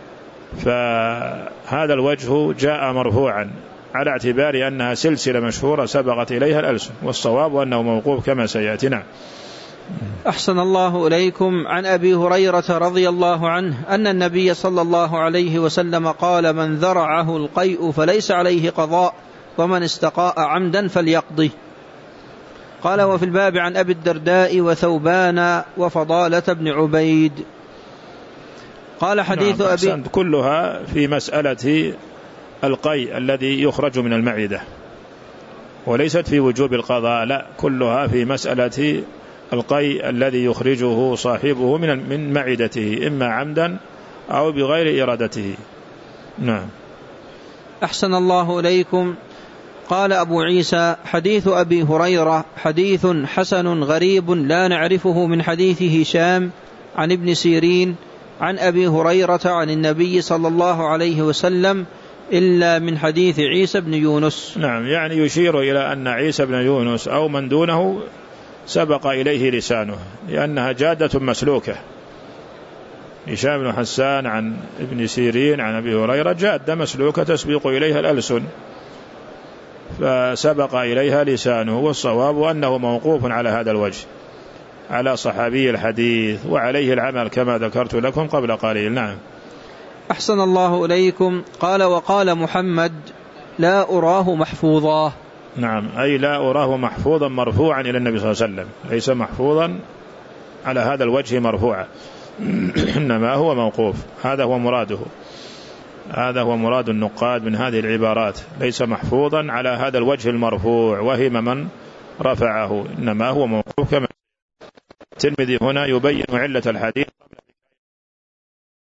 S2: فهذا الوجه جاء مرفوعا على اعتبار أنها سلسلة مشهورة سبقت إليها الألسن، والصواب أنه موقوف كما سيأتينا.
S3: أحسن الله إليكم. عن أبي هريرة رضي الله عنه أن النبي صلى الله عليه وسلم قال: من ذرعه القيء فليس عليه قضاء، ومن استقاء عمدا فليقضي. قال: وفي الباب عن أبي الدرداء وثوبان وفضالة بن عبيد. قال: حديث
S2: نعم
S3: أبي
S2: كلها في مسألة القيء الذي يخرج من المعدة، وليست في وجوب القضاء، لا، كلها في مسألة القيء الذي يخرجه صاحبه من من معدته إما عمدا أو بغير إرادته. نعم.
S3: أحسن الله إليكم. قال أبو عيسى: حديث أبي هريرة حديث حسن غريب لا نعرفه من حديث هشام عن ابن سيرين عن أبي هريرة عن النبي صلى الله عليه وسلم إلا من حديث عيسى بن يونس.
S2: نعم، يعني يشير إلى أن عيسى بن يونس أو من دونه سبق إليه لسانه، لأنها جادة مسلوكة. هشام بن حسان عن ابن سيرين عن أبي هريرة جادة مسلوكة تسبق إليها الألسن، فسبق إليها لسانه، والصواب أنه موقوف على هذا الوجه على صحابي الحديث، وعليه العمل كما ذكرت لكم قبل قليل. نعم.
S3: أحسن الله إليكم. قال: وقال محمد: لا أراه محفوظا.
S2: نعم، أي لا أراه محفوظا مرفوعا إلى النبي صلى الله عليه وسلم، ليس محفوظا على هذا الوجه مرفوعا، إنما هو موقوف. هذا هو مراده، هذا هو مراد النقاد من هذه العبارات، ليس محفوظا على هذا الوجه المرفوع وهم من رفعه، إنما هو موقوف. كما الترمذي هنا يبين علة الحديث